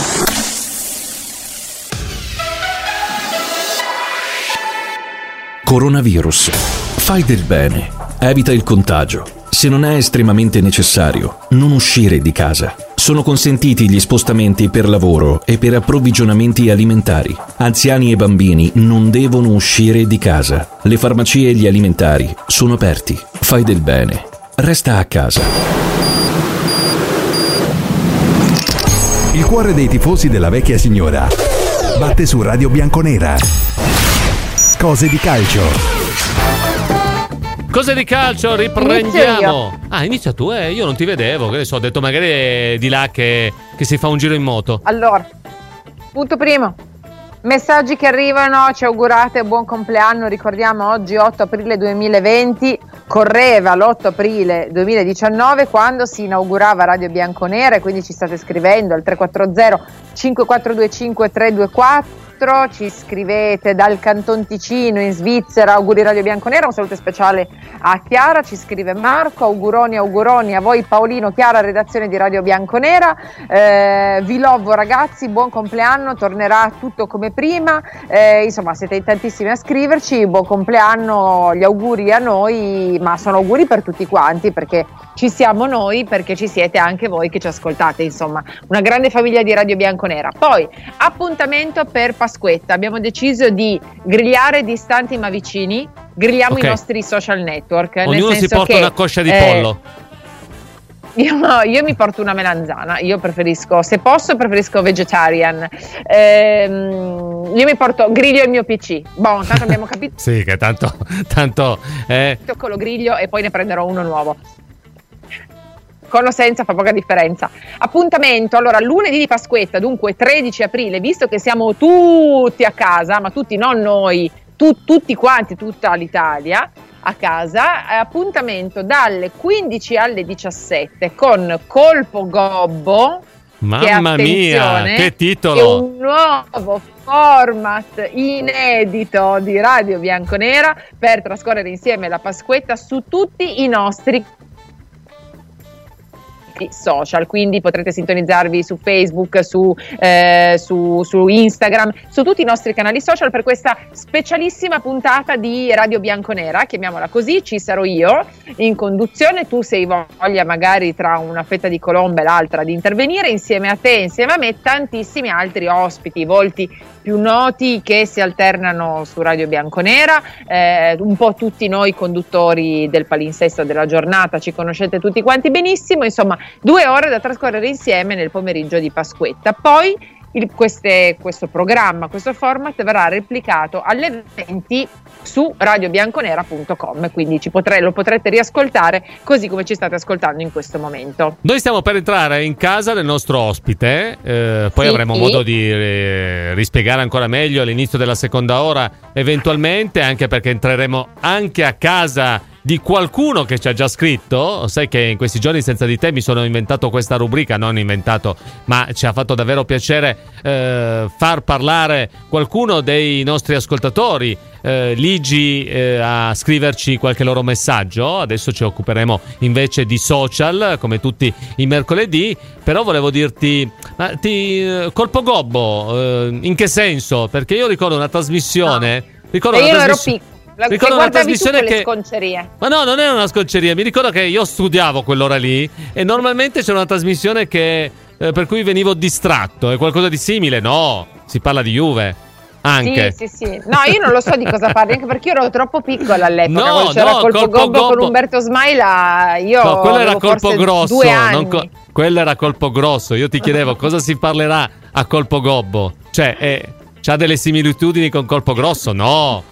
Coronavirus. Fai del bene. Evita il contagio. Se non è estremamente necessario, non uscire di casa. Sono consentiti gli spostamenti per lavoro e per approvvigionamenti alimentari. Anziani e bambini non devono uscire di casa. Le farmacie e gli alimentari sono aperti. Fai del bene. Resta a casa. Il cuore dei tifosi della vecchia signora batte su Radio Bianconera. Cose di calcio. Cose di calcio, riprendiamo. Inizia tu, io non ti vedevo, che ne so, ho detto magari è di là che si fa un giro in moto. Allora, punto primo, messaggi che arrivano, ci augurate buon compleanno, ricordiamo oggi 8 aprile 2020, correva l'8 aprile 2019 quando si inaugurava Radio Bianconera, e quindi ci state scrivendo al 340 5425 324. Ci scrivete dal Canton Ticino in Svizzera, auguri Radio Bianconera, un saluto speciale a Chiara, ci scrive Marco, auguroni a voi Paolino, Chiara, redazione di Radio Bianconera, vi lovo ragazzi, buon compleanno, tornerà tutto come prima, insomma siete in tantissimi a scriverci, buon compleanno, gli auguri a noi, ma sono auguri per tutti quanti, perché ci siamo noi, perché ci siete anche voi che ci ascoltate, insomma una grande famiglia di Radio Bianconera. Poi appuntamento per Pasquetta, abbiamo deciso di grigliare distanti ma vicini, grilliamo i nostri social network. Ognuno nel senso si porta una coscia di pollo. Io mi porto una melanzana, io preferisco, se posso preferisco vegetarian, io mi porto, griglio il mio PC, tanto abbiamo capito. Sì, che tanto lo griglio e poi ne prenderò uno nuovo. Con o senza fa poca differenza. Appuntamento, allora, lunedì di Pasquetta, dunque 13 aprile, visto che siamo tutti a casa, ma tutti, non noi, tutti quanti, tutta l'Italia, a casa, appuntamento dalle 15 alle 17 con Colpo Gobbo. Mamma mia, che titolo! È un nuovo format inedito di Radio Bianconera per trascorrere insieme la Pasquetta su tutti i nostri social, quindi potrete sintonizzarvi su Facebook, su Instagram, su tutti i nostri canali social per questa specialissima puntata di Radio Bianconera, chiamiamola così. Ci sarò io in conduzione, tu se hai voglia magari tra una fetta di colomba e l'altra di intervenire, insieme a te, insieme a me, tantissimi altri ospiti, volti più noti che si alternano su Radio Bianconera, un po' tutti noi conduttori del palinsesto della giornata, ci conoscete tutti quanti benissimo, insomma 2 ore da trascorrere insieme nel pomeriggio di Pasquetta. Poi questo programma, questo format verrà replicato alle 20 su radiobianconera.com, quindi lo potrete riascoltare così come ci state ascoltando in questo momento. Noi stiamo per entrare in casa del nostro ospite, poi avremo modo di rispiegare ancora meglio all'inizio della seconda ora eventualmente, anche perché entreremo anche a casa di qualcuno che ci ha già scritto. Sai che in questi giorni senza di te mi sono inventato questa rubrica, non inventato, ma ci ha fatto davvero piacere far parlare qualcuno dei nostri ascoltatori, Ligi a scriverci qualche loro messaggio. Adesso ci occuperemo invece di social come tutti i mercoledì, però volevo dirti Colpo Gobbo, in che senso? Perché io ricordo una trasmissione, io ero piccola. Ricordo una trasmissione che sconcerie. Ma no, non è una sconceria. Mi ricordo che io studiavo quell'ora lì e normalmente c'era una trasmissione che per cui venivo distratto. È qualcosa di simile? No, si parla di Juve. Anche. Sì. No, io non lo so di cosa parli, anche perché io ero troppo piccola all'epoca. No, quando c'era Colpo Gobbo con Umberto Smaila, io quello era Colpo Grosso. 2 anni. Quello era Colpo Grosso. Io ti chiedevo cosa si parlerà a Colpo Gobbo. Cioè, c'ha delle similitudini con Colpo Grosso? No.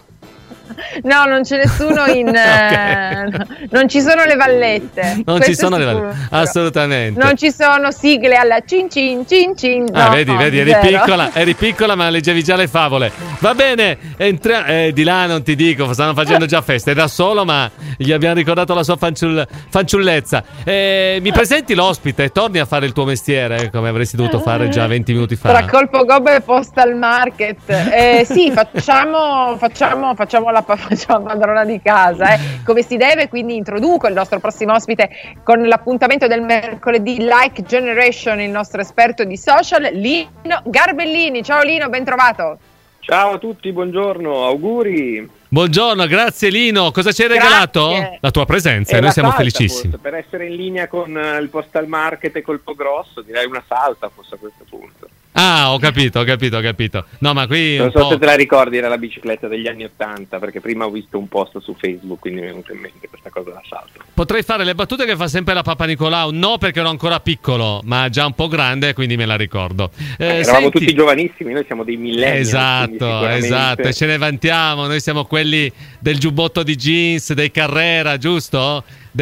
No, non c'è nessuno okay. Non ci sono le vallette. Non ci sono le vallette, assolutamente. Non ci sono sigle alla cin cin cin cin. No, vedi, eri piccola ma leggevi già le favole. Va bene, di là non ti dico, stanno facendo già feste, è da solo ma gli abbiamo ricordato la sua fanciullezza. Mi presenti l'ospite, torni a fare il tuo mestiere come avresti dovuto fare già 20 minuti fa. Tra Colpo Gobbo e Postal Market. Sì, facciamo la padrona di casa, come si deve, quindi introduco il nostro prossimo ospite con l'appuntamento del mercoledì, Like Generation, il nostro esperto di social, Lino Garbellini. Ciao Lino, ben trovato. Ciao a tutti, buongiorno, auguri. Buongiorno, grazie Lino. Cosa ci hai regalato? La tua presenza, noi siamo felicissimi. Forse, per essere in linea con il Postal Market e Colpo Grosso, direi una salta forse a questo punto. Ah, ho capito. No, ma qui non so se te la ricordi, era la bicicletta degli anni '80, perché prima ho visto un post su Facebook, quindi mi è venuta in mente questa cosa da salto. Potrei fare le battute che fa sempre la Papa Nicolau, no perché ero ancora piccolo, ma già un po' grande, quindi me la ricordo. Eravamo tutti giovanissimi, noi siamo dei millennial. Esatto, e ce ne vantiamo, noi siamo quelli del giubbotto di jeans, dei Carrera, giusto?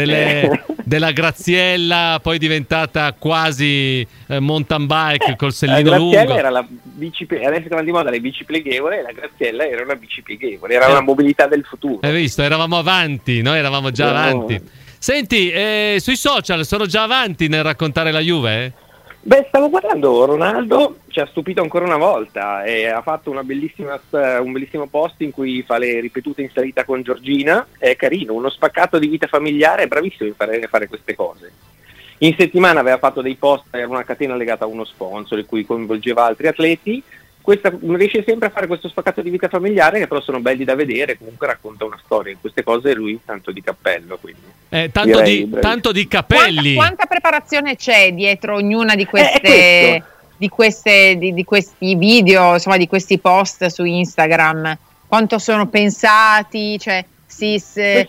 Della Graziella, poi diventata quasi mountain bike col sellino lungo. La Graziella era la bici, adesso vanno di moda le bici pieghevoli, e la Graziella era una bici pieghevole, era una mobilità del futuro. Hai visto? Eravamo avanti, noi eravamo già avanti. Senti, sui social sono già avanti nel raccontare la Juve? Beh, stavo guardando, Ronaldo ci ha stupito ancora una volta e ha fatto un bellissimo post in cui fa le ripetute in salita con Giorgina. È carino, uno spaccato di vita familiare, è bravissimo in fare queste cose. In settimana aveva fatto dei post per una catena legata a uno sponsor in cui coinvolgeva altri atleti. Riesce sempre a fare questo spaccato di vita familiare, che però sono belli da vedere, comunque racconta una storia. In queste cose lui tanto di cappello, quindi tanto di capelli. Quanta preparazione c'è dietro ognuna di queste di questi video, insomma, di questi post su Instagram? Quanto sono pensati? Cioè si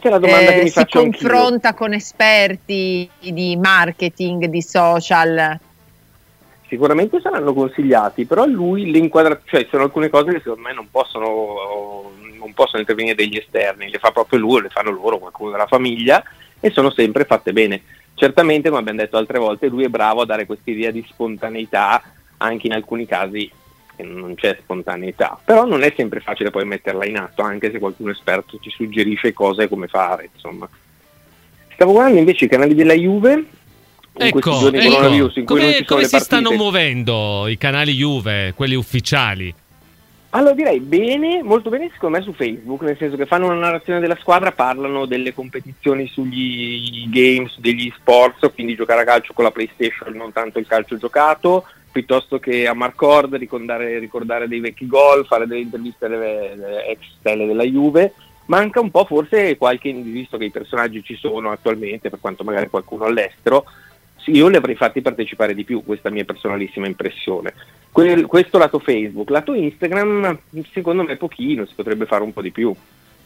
confronta con esperti di marketing, di social? Sicuramente saranno consigliati, però lui cioè sono alcune cose che secondo me non possono intervenire degli esterni, le fa proprio lui, le fanno loro, qualcuno della famiglia, e sono sempre fatte bene. Certamente, come abbiamo detto altre volte, lui è bravo a dare questa idea di spontaneità, anche in alcuni casi che non c'è spontaneità, però non è sempre facile poi metterla in atto, anche se qualcuno esperto ci suggerisce cose e come fare, insomma. Stavo guardando invece i canali della Juve in questi giorni di coronavirus in cui non ci sono come le si partite. stanno muovendo i canali Juve, quelli ufficiali? Allora direi bene, molto bene secondo me su Facebook, nel senso che fanno una narrazione della squadra, parlano delle competizioni sugli games, degli sports, quindi giocare a calcio con la PlayStation, non tanto il calcio giocato, piuttosto che a Marcord ricordare dei vecchi gol, fare delle interviste alle ex stelle della Juve. Manca un po' forse qualche, visto che i personaggi ci sono attualmente, per quanto magari qualcuno all'estero, io li avrei fatti partecipare di più, questa mia personalissima impressione. Questo lato Facebook, lato Instagram secondo me pochino, si potrebbe fare un po' di più.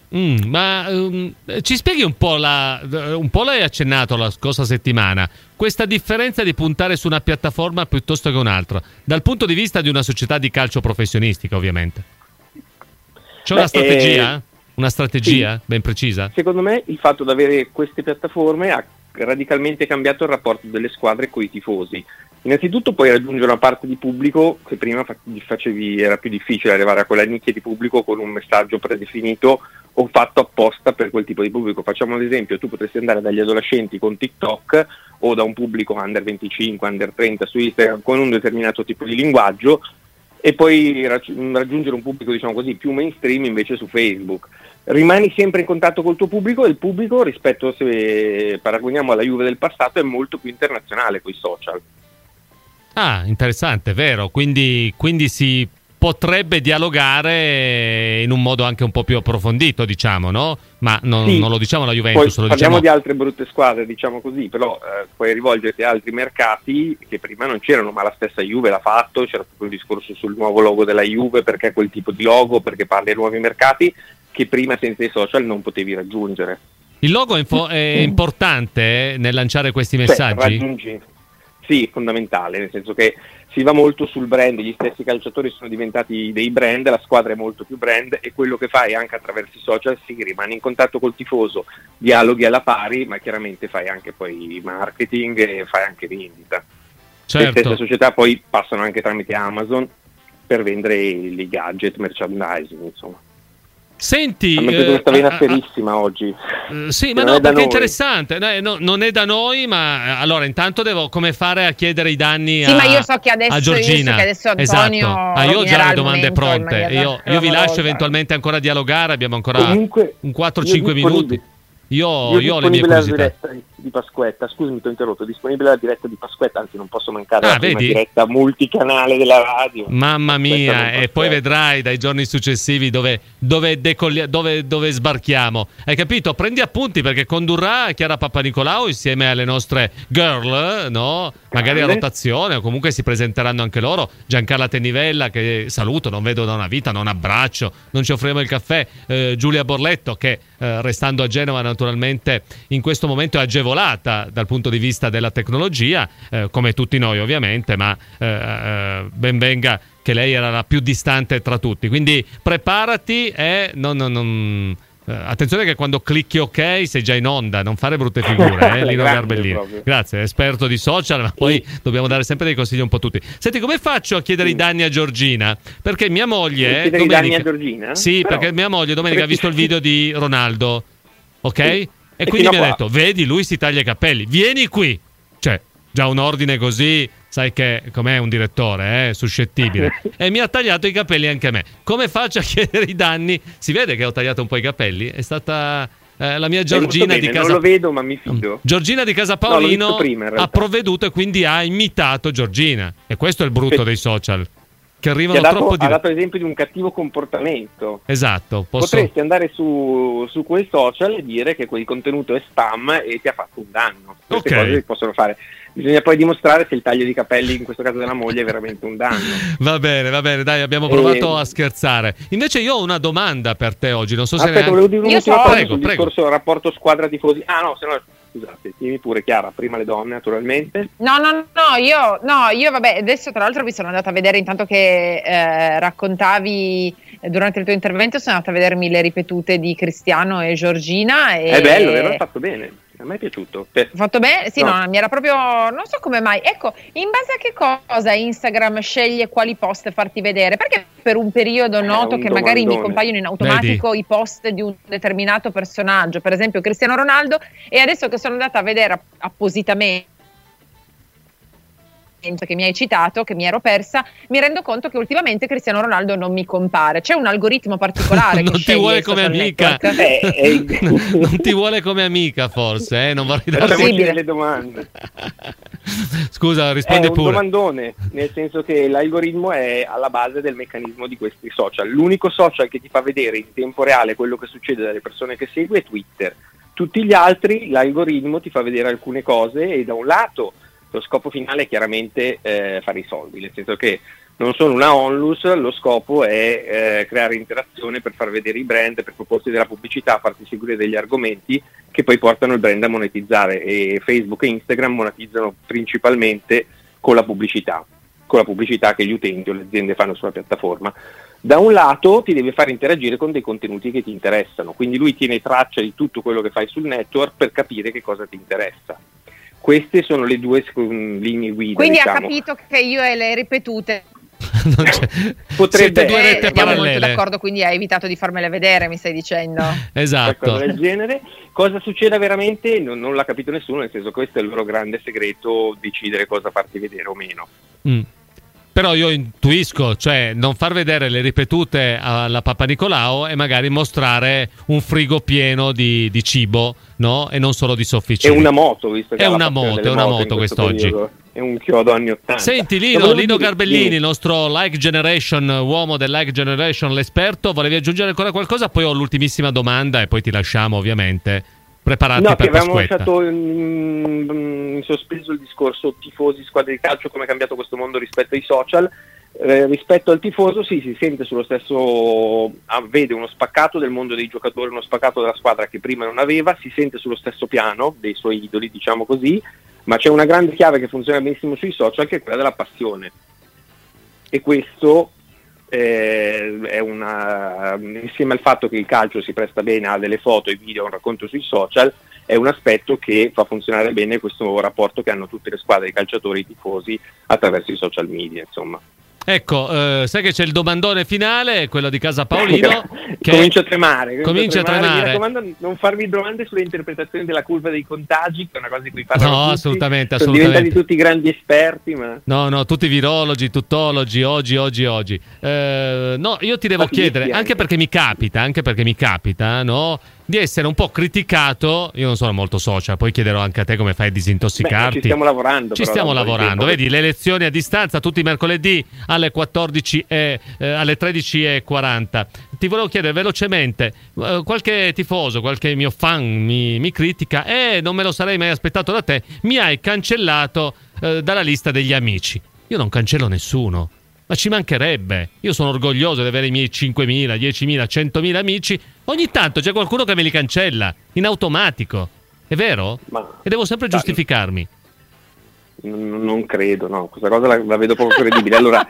Ma ci spieghi un po' un po' l'hai accennato la scorsa settimana, questa differenza di puntare su una piattaforma piuttosto che un'altra, dal punto di vista di una società di calcio professionistica ovviamente. C'è una strategia? Una strategia sì, ben precisa? Secondo me il fatto di avere queste piattaforme ha radicalmente cambiato il rapporto delle squadre con i tifosi. Innanzitutto puoi raggiungere una parte di pubblico che prima era più difficile arrivare a quella nicchia di pubblico con un messaggio predefinito o fatto apposta per quel tipo di pubblico. Facciamo un esempio: tu potresti andare dagli adolescenti con TikTok o da un pubblico under 25, under 30 su Instagram con un determinato tipo di linguaggio, e poi raggiungere un pubblico, diciamo così, più mainstream invece su Facebook. Rimani sempre in contatto col tuo pubblico, e il pubblico, rispetto, se paragoniamo alla Juve del passato, è molto più internazionale con i social. Ah, interessante, vero. Quindi si potrebbe dialogare in un modo anche un po' più approfondito, diciamo, no? Ma non lo diciamo alla Juventus, poi lo parliamo diciamo di altre brutte squadre, diciamo così, però puoi rivolgerti a altri mercati che prima non c'erano, ma la stessa Juve l'ha fatto. C'era proprio il discorso sul nuovo logo della Juve, perché quel tipo di logo, perché parli ai nuovi mercati che prima senza i social non potevi raggiungere. Il logo è importante nel lanciare questi messaggi? Sì, fondamentale, nel senso che si va molto sul brand, gli stessi calciatori sono diventati dei brand, la squadra è molto più brand, e quello che fai anche attraverso i social, sì, rimani in contatto col tifoso, dialoghi alla pari, ma chiaramente fai anche poi marketing e fai anche vendita. Certo. Le stesse società poi passano anche tramite Amazon per vendere i gadget, merchandising, insomma. Senti, hanno preso questa vena serissima oggi. Sì, ma no, perché è interessante. Non è da noi, ma allora intanto devo come fare a chiedere i danni ma io so che adesso, a Giorgina. Antonio io ho già le domande pronte. Io vi lascio eventualmente ancora dialogare. Abbiamo ancora comunque, un 4-5 minuti. Io ho le mie curiosità. Diretta di Pasquetta, scusami, ti ho interrotto, disponibile la diretta di Pasquetta, anzi non posso mancare la prima diretta multicanale della radio. Mamma mia, e poi vedrai dai giorni successivi dove sbarchiamo. Hai capito? Prendi appunti, perché condurrà Chiara Papanicolau insieme alle nostre girl, no? Magari a rotazione, o comunque si presenteranno anche loro. Giancarla Tenivella, che saluto, non vedo da una vita, non abbraccio, non ci offriamo il caffè. Giulia Borletto, che restando a Genova naturalmente in questo momento è agevolata dal punto di vista della tecnologia, come tutti noi ovviamente, ma ben venga che lei era la più distante tra tutti. Quindi preparati e attenzione che quando clicchi ok sei già in onda, non fare brutte figure, Lino Garbellino. Grazie, esperto di social, ma poi dobbiamo dare sempre dei consigli un po' tutti. Senti, come faccio a chiedere i danni a Giorgina? Perché mia moglie chiedere i danni a Giorgina? Sì, però, perché mia moglie domenica ha visto il video di Ronaldo, ok? Sì. E quindi mi ha detto, vedi, lui si taglia i capelli, vieni qui. Cioè, già un ordine così, sai che com'è un direttore, suscettibile. E mi ha tagliato i capelli anche a me. Come faccio a chiedere i danni? Si vede che ho tagliato un po' i capelli? È stata la mia Giorgina di casa. Non lo vedo, ma mi fido. Giorgina di Casa Paolino ha provveduto e quindi ha imitato Giorgina. E questo è il brutto dei social, che arrivano troppo ha dato esempio di un cattivo comportamento. Esatto. Potresti andare su quei social e dire che quel contenuto è spam e ti ha fatto un danno. Queste cose si possono fare. Bisogna poi dimostrare se il taglio di capelli, in questo caso della moglie, è veramente un danno. Va bene, dai, abbiamo provato a scherzare. Invece io ho una domanda per te oggi, non so se volevo dire un'ultima cosa sul prego. Discorso rapporto squadra tifosi. Se no, scusate, dimmi pure, Chiara, prima le donne naturalmente. Io vabbè, adesso tra l'altro mi sono andata a vedere, intanto che raccontavi durante il tuo intervento, sono andata a vedermi le ripetute di Cristiano e Giorgina. È bello, vero? Hai fatto bene. a me è piaciuto. Fatto bene? Sì, no, mi era proprio, non so come mai. Ecco, in base a che cosa Instagram sceglie quali post farti vedere? Perché per un periodo noto che magari mi compaiono in automatico i post di un determinato personaggio, per esempio Cristiano Ronaldo, e adesso che sono andata a vedere appositamente che mi hai citato, che mi ero persa, mi rendo conto che ultimamente Cristiano Ronaldo non mi compare. C'è un algoritmo particolare non che ti vuole come amica. Non ti vuole come amica, forse, non vorrei darti le domande. Scusa, rispondi pure. È un domandone, nel senso che l'algoritmo è alla base del meccanismo di questi social. L'unico social che ti fa vedere in tempo reale quello che succede dalle persone che segui è Twitter. Tutti gli altri, l'algoritmo ti fa vedere alcune cose e da un lato lo scopo finale è chiaramente fare i soldi, nel senso che non sono una onlus, lo scopo è creare interazione per far vedere i brand, per proporti della pubblicità, farti seguire degli argomenti che poi portano il brand a monetizzare, e Facebook e Instagram monetizzano principalmente con la pubblicità che gli utenti o le aziende fanno sulla piattaforma. Da un lato ti deve far interagire con dei contenuti che ti interessano, quindi lui tiene traccia di tutto quello che fai sul network per capire che cosa ti interessa. Queste sono le due linee guida. Quindi diciamo. Ha capito che io e le ripetute potrebbe due rette andiamo parallele. molto d'accordo, quindi hai evitato di farmele vedere, mi stai dicendo. Esatto. Qualcosa del genere. Cosa succeda veramente non l'ha capito nessuno, nel senso che questo è il loro grande segreto, decidere cosa farti vedere o meno. Però io intuisco, cioè non far vedere le ripetute alla Papa Nicolao e magari mostrare un frigo pieno di cibo, no? E non solo di sofficine. È una moto, visto che è una moto quest'oggi. È un chiodo anni 80. Senti Lino Garbellini, il nostro Like Generation, uomo del Like Generation, l'esperto, volevi aggiungere ancora qualcosa? Poi ho l'ultimissima domanda e poi ti lasciamo ovviamente. Preparati per Pasquetta. No, Pasquetta. che avevamo lasciato in sospeso il discorso tifosi, squadre di calcio, come è cambiato questo mondo rispetto ai social. Rispetto al tifoso si sente sullo stesso, vede uno spaccato del mondo dei giocatori, uno spaccato della squadra che prima non aveva, si sente sullo stesso piano dei suoi idoli, diciamo così, ma c'è una grande chiave che funziona benissimo sui social, che è quella della passione, e questo è insieme al fatto che il calcio si presta bene a delle foto e video, un racconto sui social, è un aspetto che fa funzionare bene questo rapporto che hanno tutte le squadre, i calciatori, i tifosi attraverso i social media, insomma. Ecco, sai che c'è il domandone finale, quello di Casa Paolino. Che comincia a tremare. Mi raccomando, non farvi domande sulle interpretazioni della curva dei contagi, che è una cosa di cui parlano tutti. Assolutamente. Sono diventati tutti grandi esperti, ma... No, tutti virologi, tuttologi, oggi. No, io ti devo chiedere, anche perché mi capita, no? Di essere un po' criticato. Io non sono molto social, poi chiederò anche a te come fai a disintossicarti. Ci stiamo lavorando. Vedi, le lezioni a distanza tutti i mercoledì alle 14 e alle 13:40. Ti volevo chiedere velocemente, qualche tifoso, qualche mio fan mi critica non me lo sarei mai aspettato da te, mi hai cancellato dalla lista degli amici. Io non cancello nessuno, ma ci mancherebbe. Io sono orgoglioso di avere i miei 5.000, 10.000, 100.000 amici. Ogni tanto c'è qualcuno che me li cancella in automatico, è vero? E devo sempre giustificarmi. Non credo, no, questa cosa la vedo poco credibile. Allora,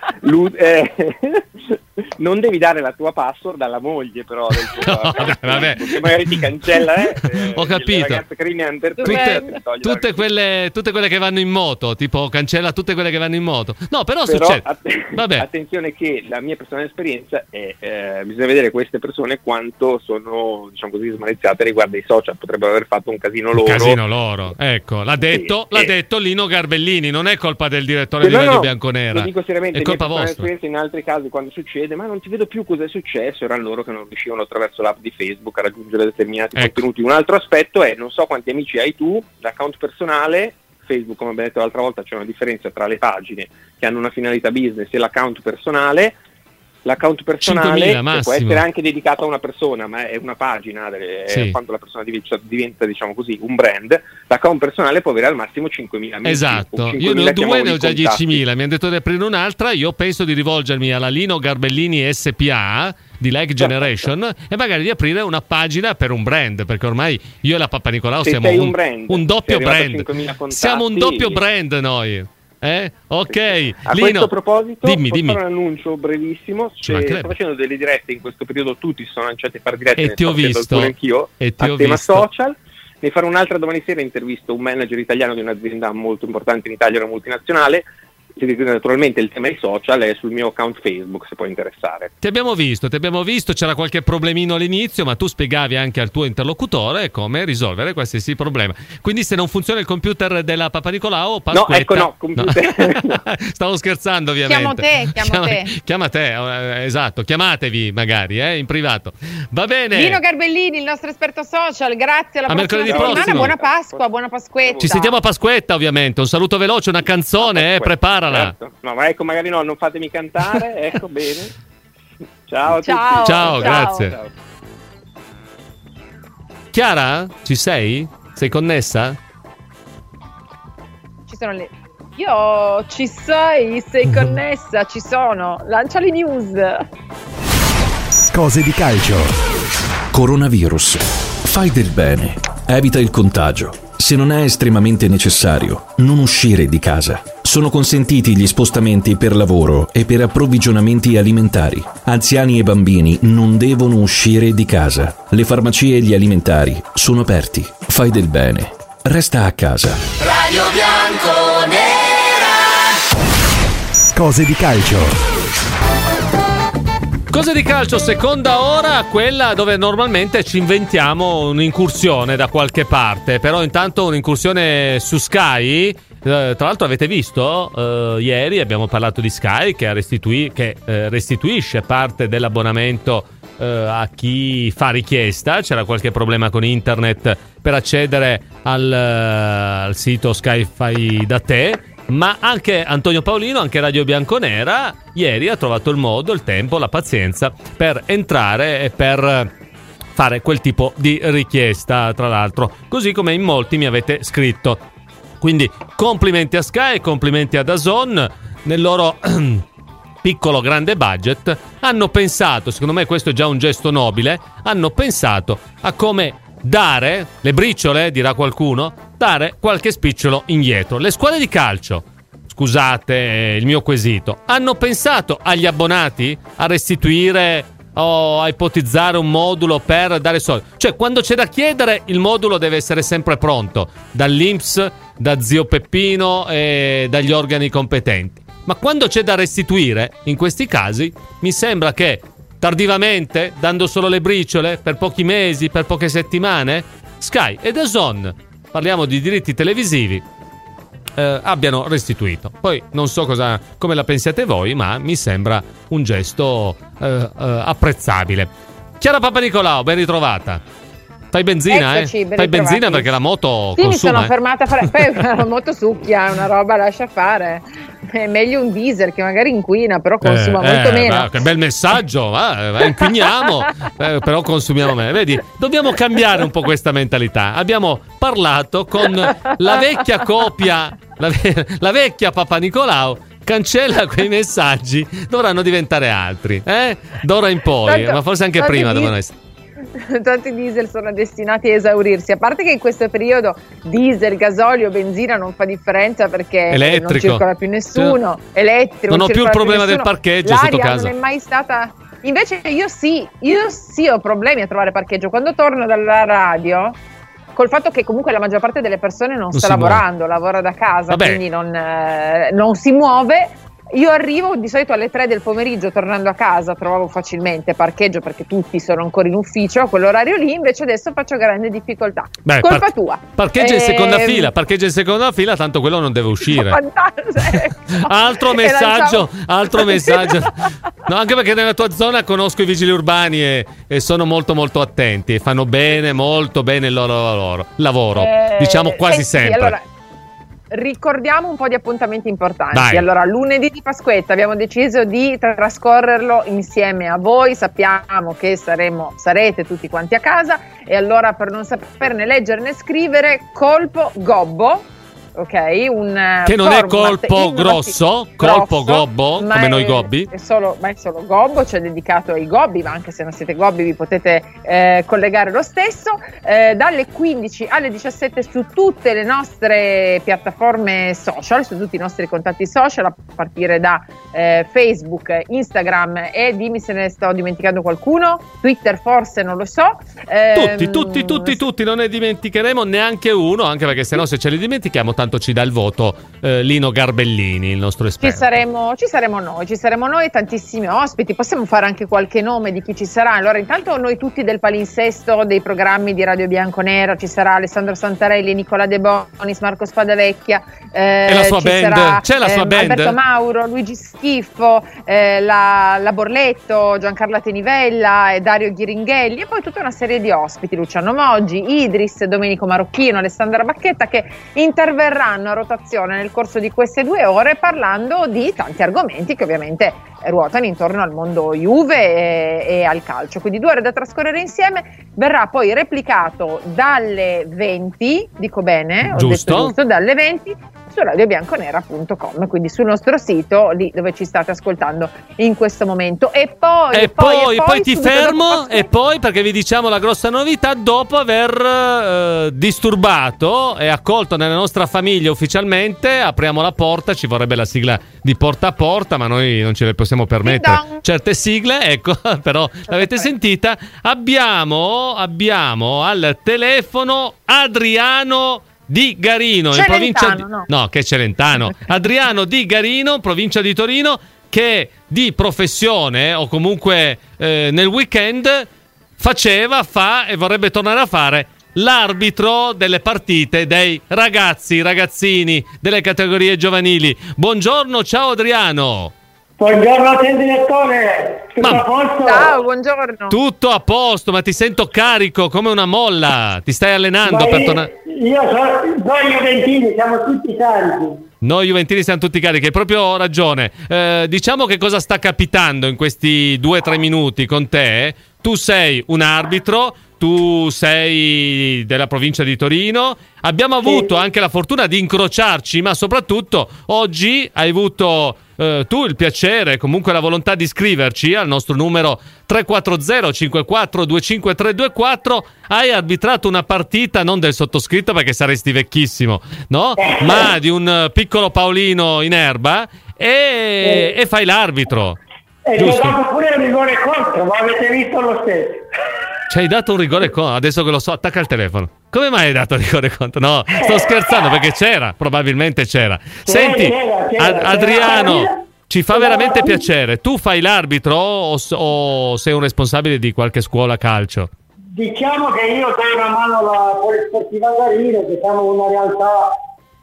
non devi dare la tua password alla moglie, però del tuo vabbè. Che magari ti cancella. Ho capito. Ragazze carine under tutte quelle che vanno in moto, tipo cancella tutte quelle che vanno in moto. No, però succede. Attenzione che la mia personale esperienza è bisogna vedere queste persone quanto sono, diciamo così, smaliziate riguardo ai social. Potrebbero aver fatto un casino loro. Ecco, l'ha detto Lino Garbellini. Non è colpa del direttore di Radio Bianconera. Lo dico seriamente, è colpa vostra. In altri casi, quando succede, ma non ti vedo più cosa è successo, erano loro che non riuscivano attraverso l'app di Facebook a raggiungere determinati contenuti. Un altro aspetto è, non so quanti amici hai tu, l'account personale, Facebook, come abbiamo detto l'altra volta, c'è una differenza tra le pagine che hanno una finalità business e l'account personale. L'account personale può essere anche dedicato a una persona, ma è una pagina, quando la persona diventa, diciamo così, un brand. L'account personale può avere al massimo 5.000 amici. Esatto, io ne ho 2, ne ho già 10.000. Mi hanno detto di aprire un'altra. Io penso di rivolgermi alla Lino Garbellini SPA di Like Generation e magari di aprire una pagina per un brand, perché ormai io e la Papa Nicolao siamo un doppio brand. Siamo un doppio brand noi. Ok, a Lino, questo proposito dimmi. Fare un annuncio brevissimo. Sto facendo delle dirette in questo periodo, tutti si sono lanciati a fare dirette e ti ho visto anch'io a tema social. Ne farò un'altra domani sera, intervisto un manager italiano di un'azienda molto importante in Italia, una multinazionale. Naturalmente il tema dei social è sul mio account Facebook, se può interessare. Ti abbiamo visto, c'era qualche problemino all'inizio, ma tu spiegavi anche al tuo interlocutore come risolvere qualsiasi problema. Quindi se non funziona il computer della Papanicolao, Pasquetta... No, computer... No. Stavo scherzando, ovviamente. Chiamo te, esatto, chiamatevi magari, in privato. Va bene. Lino Garbellini, il nostro esperto social, grazie, alla prossima settimana, prossimo. Buona Pasqua, buona Pasquetta. Ci sentiamo a Pasquetta, ovviamente, un saluto veloce, una canzone, preparala. Certo. No, ma ecco, magari non fatemi cantare, ecco, bene. Ciao a tutti. Ciao, grazie. Ciao. Chiara, ci sei? Sei connessa? Ci sono le... Io ci sei connessa, ci sono. Lancia le news. Cose di calcio. Coronavirus. Fai del bene. Evita il contagio. Se non è estremamente necessario, non uscire di casa. Sono consentiti gli spostamenti per lavoro e per approvvigionamenti alimentari. Anziani e bambini non devono uscire di casa. Le farmacie e gli alimentari sono aperti. Fai del bene. Resta a casa. Radio Bianconera. Cose di calcio. Cose di calcio, seconda ora, quella dove normalmente ci inventiamo un'incursione da qualche parte, però intanto un'incursione su Sky. Tra l'altro avete visto, ieri abbiamo parlato di Sky che restituisce parte dell'abbonamento a chi fa richiesta. C'era qualche problema con internet per accedere al sito Sky Fai da te. Ma anche Antonio Paolino, anche Radio Bianconera, ieri ha trovato il modo, il tempo, la pazienza per entrare e per fare quel tipo di richiesta, tra l'altro, così come in molti mi avete scritto. Quindi complimenti a Sky, complimenti a DAZN, nel loro piccolo grande budget hanno pensato, secondo me questo è già un gesto nobile, hanno pensato a come dare le briciole, dirà qualcuno, dare qualche spicciolo indietro. Le squadre di calcio, scusate il mio quesito, hanno pensato agli abbonati a restituire o a ipotizzare un modulo per dare soldi? Cioè, quando c'è da chiedere, il modulo deve essere sempre pronto dall'INPS, da zio Peppino e dagli organi competenti. Ma quando c'è da restituire, in questi casi, mi sembra che tardivamente, dando solo le briciole, per pochi mesi, per poche settimane, Sky e DAZN, parliamo di diritti televisivi, abbiano restituito. Poi non so come la pensiate voi, ma mi sembra un gesto apprezzabile. Chiara Papanicolao, ben ritrovata. Fai benzina, Eccoci, Fai benzina perché la moto consuma. Mi sono fermata poi la moto succhia, è una roba, lascia fare. È meglio un diesel che magari inquina, però consuma molto meno. Che bel messaggio, inquiniamo, però consumiamo meno. Vedi, dobbiamo cambiare un po' questa mentalità. Abbiamo parlato con la vecchia copia, la vecchia Papanicolao. Cancella quei messaggi, dovranno diventare altri, d'ora in poi, ma forse anche prima devono essere. Tanti diesel sono destinati a esaurirsi, a parte che in questo periodo diesel, gasolio, benzina non fa differenza perché elettrico. Non circola più nessuno, elettrico, non ho più il problema del parcheggio sotto casa. Non è mai stata. Invece io sì ho problemi a trovare parcheggio quando torno dalla radio, col fatto che comunque la maggior parte delle persone non sta lavorando, lavora da casa. Vabbè. Quindi non si muove. Io arrivo di solito alle 3 del pomeriggio, tornando a casa trovavo facilmente parcheggio perché tutti sono ancora in ufficio a quell'orario lì, invece adesso faccio grande difficoltà. Colpa tua. Parcheggio in seconda fila, tanto quello non deve uscire. altro messaggio. No, anche perché nella tua zona conosco i vigili urbani e sono molto molto attenti e fanno molto bene il loro lavoro, diciamo quasi sempre. Allora, ricordiamo un po' di appuntamenti importanti. Dai. Allora, lunedì di Pasquetta abbiamo deciso di trascorrerlo insieme a voi. Sappiamo che sarete tutti quanti a casa, e allora, per non saperne leggere né scrivere, colpo Gobbo ok? Un che non è format colpo grosso, colpo gobbo, come noi gobbi. È solo gobbo, cioè dedicato ai gobbi, ma anche se non siete gobbi vi potete collegare lo stesso. Dalle 15 alle 17 su tutte le nostre piattaforme social, su tutti i nostri contatti social, a partire da Facebook, Instagram e dimmi se ne sto dimenticando qualcuno, Twitter forse, non lo so. Tutti, non ne dimenticheremo neanche uno, anche perché sennò se ce li dimentichiamo tanto ci dà il voto Lino Garbellini, il nostro esperto. Ci saremo noi, tantissimi ospiti, possiamo fare anche qualche nome di chi ci sarà. Allora intanto noi tutti del palinsesto dei programmi di Radio Bianconera, ci sarà Alessandro Santarelli, Nicola De Bonis, Marco Spadavecchia, e la sua band, c'è la sua band? Alberto Mauro, Luigi Schiffo, la Borletto, Giancarla Tenivella e Dario Ghiringhelli, e poi tutta una serie di ospiti, Luciano Moggi, Idris, Domenico Marocchino, Alessandra Bacchetta, che interverranno a rotazione nel corso di queste 2 ore parlando di tanti argomenti che ovviamente ruotano intorno al mondo Juve e al calcio. Quindi 2 ore da trascorrere insieme. Verrà poi replicato dalle 20, dico bene? Giusto. Ho detto giusto, dalle 20 su radiobianconera.com, quindi sul nostro sito, lì dove ci state ascoltando in questo momento. E poi ti fermo, e poi perché vi diciamo la grossa novità: dopo aver disturbato e accolto nella nostra famiglia ufficialmente, apriamo la porta. Ci vorrebbe la sigla di Porta a Porta, ma noi non ce le possiamo permettere certe sigle, ecco, però l'avete sentita. Abbiamo al telefono Adriano di Garino, in provincia di... No, che Celentano. Adriano di Garino, provincia di Torino, che di professione o comunque nel weekend fa e vorrebbe tornare a fare l'arbitro delle partite dei ragazzini delle categorie giovanili. Buongiorno, ciao Adriano. Buongiorno a te direttore, tutto a posto? Ciao, buongiorno. Tutto a posto, ma ti sento carico come una molla, ti stai allenando per tornare? Noi juventini siamo tutti carichi. Noi juventini siamo tutti carichi, hai proprio ragione. Diciamo che cosa sta capitando in questi 2-3 minuti con te. Tu sei un arbitro, tu sei della provincia di Torino, abbiamo avuto anche la fortuna di incrociarci, ma soprattutto oggi hai avuto tu il piacere, comunque la volontà di scriverci al nostro numero 340 54 25 324. Hai arbitrato una partita non del sottoscritto perché saresti vecchissimo, no? Ma di un piccolo Paolino in erba e fai l'arbitro. E ti ho dato pure un rigore contro, ma avete visto lo stesso. Ci hai dato un rigore contro, adesso che lo so, attacca il telefono. Come mai hai dato un rigore contro? No, sto scherzando perché probabilmente c'era. Senti, Adriano, ci fa veramente piacere. Tu fai l'arbitro o sei un responsabile di qualche scuola calcio? Diciamo che io do una mano alla Polisportiva Garino, che siamo una realtà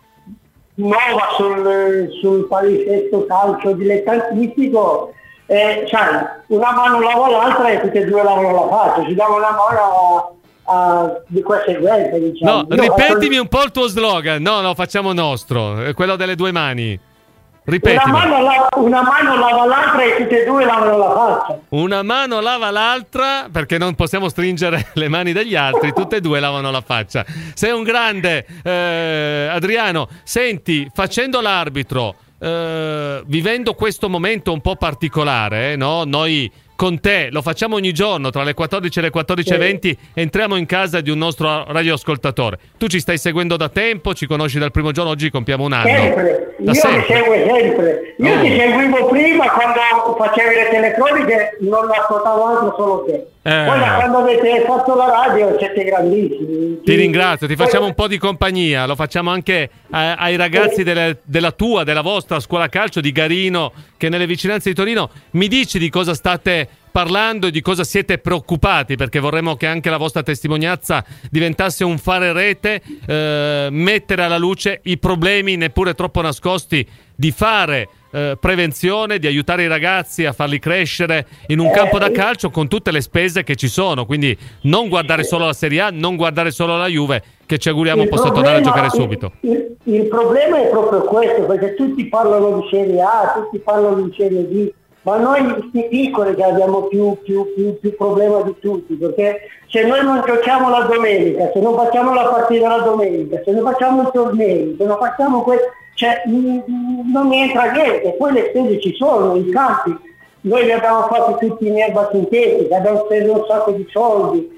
nuova sul palinsesto calcio dilettantistico. Sai, una mano lava l'altra e tutte e due lavano la faccia, ci diamo una mano di conseguenza, diciamo. No, ripetimi un po' il tuo slogan. No, facciamo nostro, quello delle 2 mani. Ripetimi. Una mano lava l'altra e tutte e due lavano la faccia. Una mano lava l'altra perché non possiamo stringere le mani degli altri, tutte e 2 lavano la faccia. Sei un grande, Adriano. Senti, facendo l'arbitro, vivendo questo momento un po' particolare, no? Noi con te lo facciamo ogni giorno tra le 14 e le 14:20, entriamo in casa di un nostro radioascoltatore. Tu ci stai seguendo da tempo, ci conosci dal primo giorno, oggi compiamo un anno. Sempre, io ti seguo sempre. Io ti seguivo prima quando facevi le telecroniche, non ascoltavo altro solo te. Poi da quando avete fatto la radio siete grandissimi. Ti ringrazio, ti facciamo un po' di compagnia, lo facciamo anche ai ragazzi della vostra scuola calcio di Garino, che nelle vicinanze di Torino. Mi dici di cosa state parlando e di cosa siete preoccupati, perché vorremmo che anche la vostra testimonianza diventasse un fare rete, mettere alla luce i problemi neppure troppo nascosti, di fare prevenzione, di aiutare i ragazzi a farli crescere in un campo da calcio con tutte le spese che ci sono. Quindi non guardare solo la Serie A, non guardare solo la Juve, che ci auguriamo possa tornare a giocare subito. Il problema è proprio questo, perché tutti parlano di Serie A, tutti parlano di Serie B, ma noi questi piccoli che abbiamo più problema di tutti, perché se noi non giochiamo la domenica, se non facciamo la partita la domenica, se non facciamo i tornei, se non facciamo non entra niente. Poi le spese ci sono, i campi, noi li abbiamo fatti tutti in erba sintetica, abbiamo speso un sacco di soldi,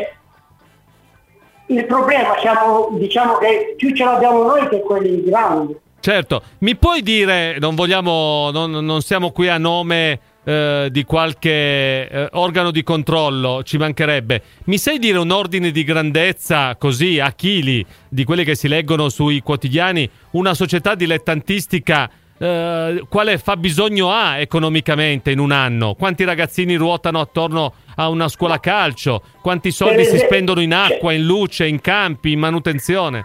il problema diciamo che più ce l'abbiamo noi che quelli grandi. Certo, mi puoi dire, non siamo qui a nome di qualche organo di controllo, ci mancherebbe, mi sai dire un ordine di grandezza così a chili di quelli che si leggono sui quotidiani, una società dilettantistica quale fabbisogno ha economicamente in un anno? Quanti ragazzini ruotano attorno a una scuola calcio? Quanti soldi si spendono in acqua, in luce, in campi, in manutenzione?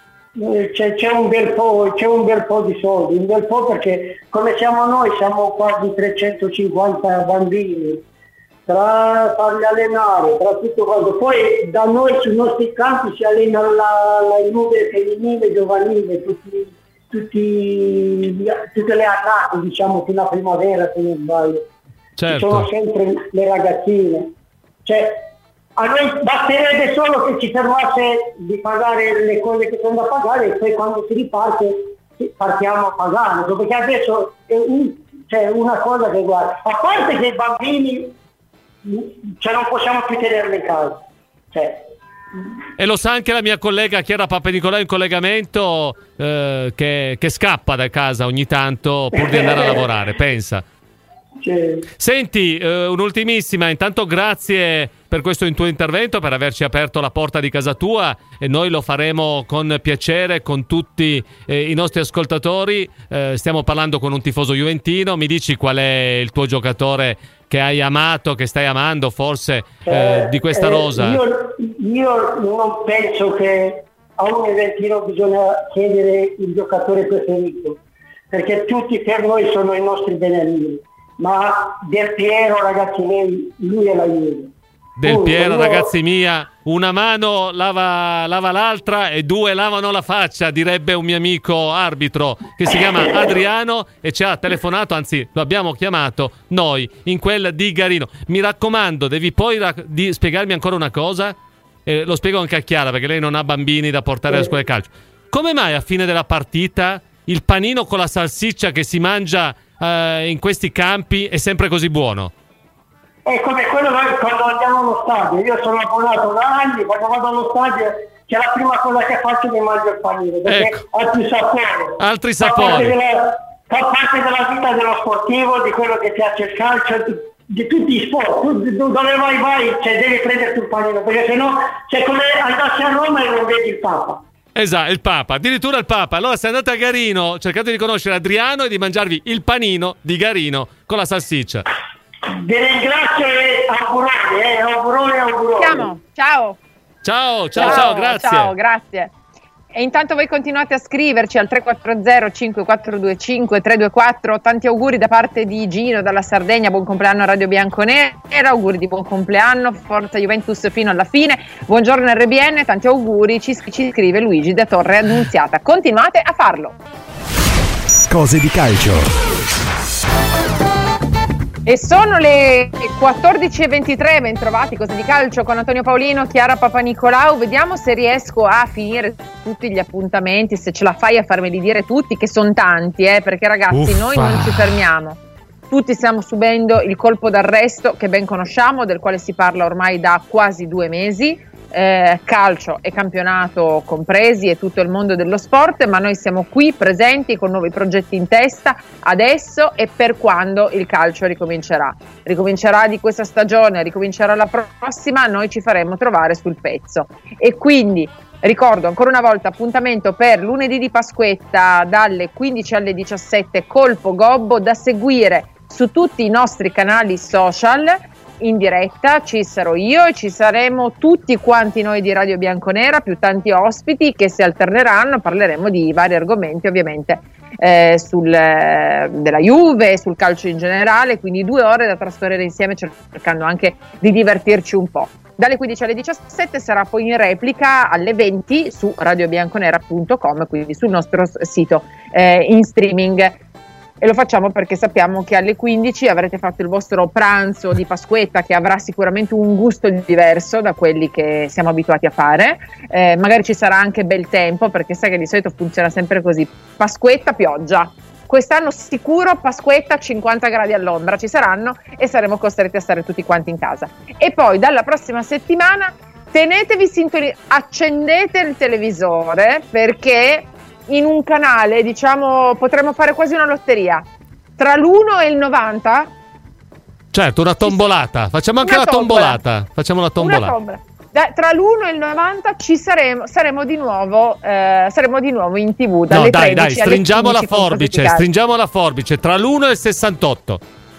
C'è un bel po' di soldi, un bel po', perché come siamo noi, siamo quasi 350 bambini, tra farli allenare, tra tutto quanto. Poi da noi sui nostri campi si allena la Juve femminile, giovanile, tutte le annate, diciamo, fino a primavera, se non sbaglio. Certo. Ci sono sempre le ragazzine. A noi basterebbe solo che ci fermasse di pagare le cose che sono da pagare, e poi quando si riparte partiamo a pagare, perché adesso c'è una cosa che guarda, a parte che i bambini non possiamo più tenerli in casa. E lo sa anche la mia collega Chiara Papanicolau in collegamento, che scappa da casa ogni tanto pur di andare a lavorare, pensa. Senti, un'ultimissima, intanto grazie per questo tuo intervento, per averci aperto la porta di casa tua, e noi lo faremo con piacere con tutti i nostri ascoltatori. Stiamo parlando con un tifoso juventino. Mi dici qual è il tuo giocatore che hai amato, che stai amando forse di questa rosa? Io non penso che a un juventino bisogna chiedere il giocatore preferito, perché tutti per noi sono i nostri benedini. Ma Del Piero, ragazzi miei, lui è la Juve. Del Piero, ragazzi mia, una mano lava l'altra e due lavano la faccia, direbbe un mio amico arbitro che si chiama Adriano e ci ha telefonato, anzi lo abbiamo chiamato noi in quel di Garino. Mi raccomando, devi poi spiegarmi ancora una cosa, lo spiego anche a Chiara perché lei non ha bambini da portare alla scuola di calcio. Come mai a fine della partita il panino con la salsiccia che si mangia in questi campi è sempre così buono? È come quello noi quando andiamo allo stadio. Io sono abbonato da anni, quando vado allo stadio c'è la prima cosa che faccio, mi mangio il panino, perché altri sapori. Fa parte della vita dello sportivo, di quello che piace il calcio, di tutti i sport. Tu dove vai, devi prenderti il panino, perché sennò c'è come andassi a Roma e non vedi il Papa. Esatto, il Papa, addirittura il Papa. Allora se andate a Garino cercate di conoscere Adriano e di mangiarvi il panino di Garino con la salsiccia. Vi ringrazio e auguroni. Ciao, grazie. Ciao, grazie. E intanto voi continuate a scriverci al 340 5425 324. Tanti auguri da parte di Gino dalla Sardegna, buon compleanno a Radio Bianconera, auguri di buon compleanno, forza Juventus fino alla fine, buongiorno RBN, tanti auguri, ci scrive Luigi da Torre Annunziata, continuate a farlo. Cose di calcio. E sono le 14.23, bentrovati, Cose di calcio con Antonio Paolino, Chiara Papanicolau. Vediamo se riesco a finire tutti gli appuntamenti, se ce la fai a farmeli dire tutti, che sono tanti, perché ragazzi noi non ci fermiamo. Tutti stiamo subendo il colpo d'arresto che ben conosciamo, del quale si parla ormai da quasi 2 mesi. Calcio e campionato compresi e tutto il mondo dello sport, ma noi siamo qui presenti con nuovi progetti in testa adesso e per quando il calcio ricomincerà di questa stagione, ricomincerà la prossima, noi ci faremo trovare sul pezzo. E quindi ricordo ancora una volta appuntamento per lunedì di Pasquetta dalle 15 alle 17, colpo gobbo da seguire su tutti i nostri canali social. In diretta ci sarò io e ci saremo tutti quanti noi di Radio Bianconera, più tanti ospiti che si alterneranno, parleremo di vari argomenti ovviamente della Juve, sul calcio in generale, quindi 2 ore da trascorrere insieme cercando anche di divertirci un po'. Dalle 15 alle 17 sarà poi in replica alle 20 su radiobianconera.com, quindi sul nostro sito in streaming. e lo facciamo perché sappiamo che alle 15 avrete fatto il vostro pranzo di Pasquetta, che avrà sicuramente un gusto diverso da quelli che siamo abituati a fare. Magari ci sarà anche bel tempo, perché sai che di solito funziona sempre così: Pasquetta, pioggia. Quest'anno sicuro Pasquetta, 50 gradi all'ombra ci saranno e saremo costretti a stare tutti quanti in casa. E poi dalla prossima settimana tenetevi accendete il televisore, perché in un canale, diciamo, potremmo fare quasi una lotteria tra l'1 e il 90. Certo, una tombolata. Facciamo anche la tombolata. Facciamo la tombolata. Tra l'1 e il 90 ci saremo di nuovo in TV dalle 13 dai, stringiamo la forbice, tra l'1 e il 68.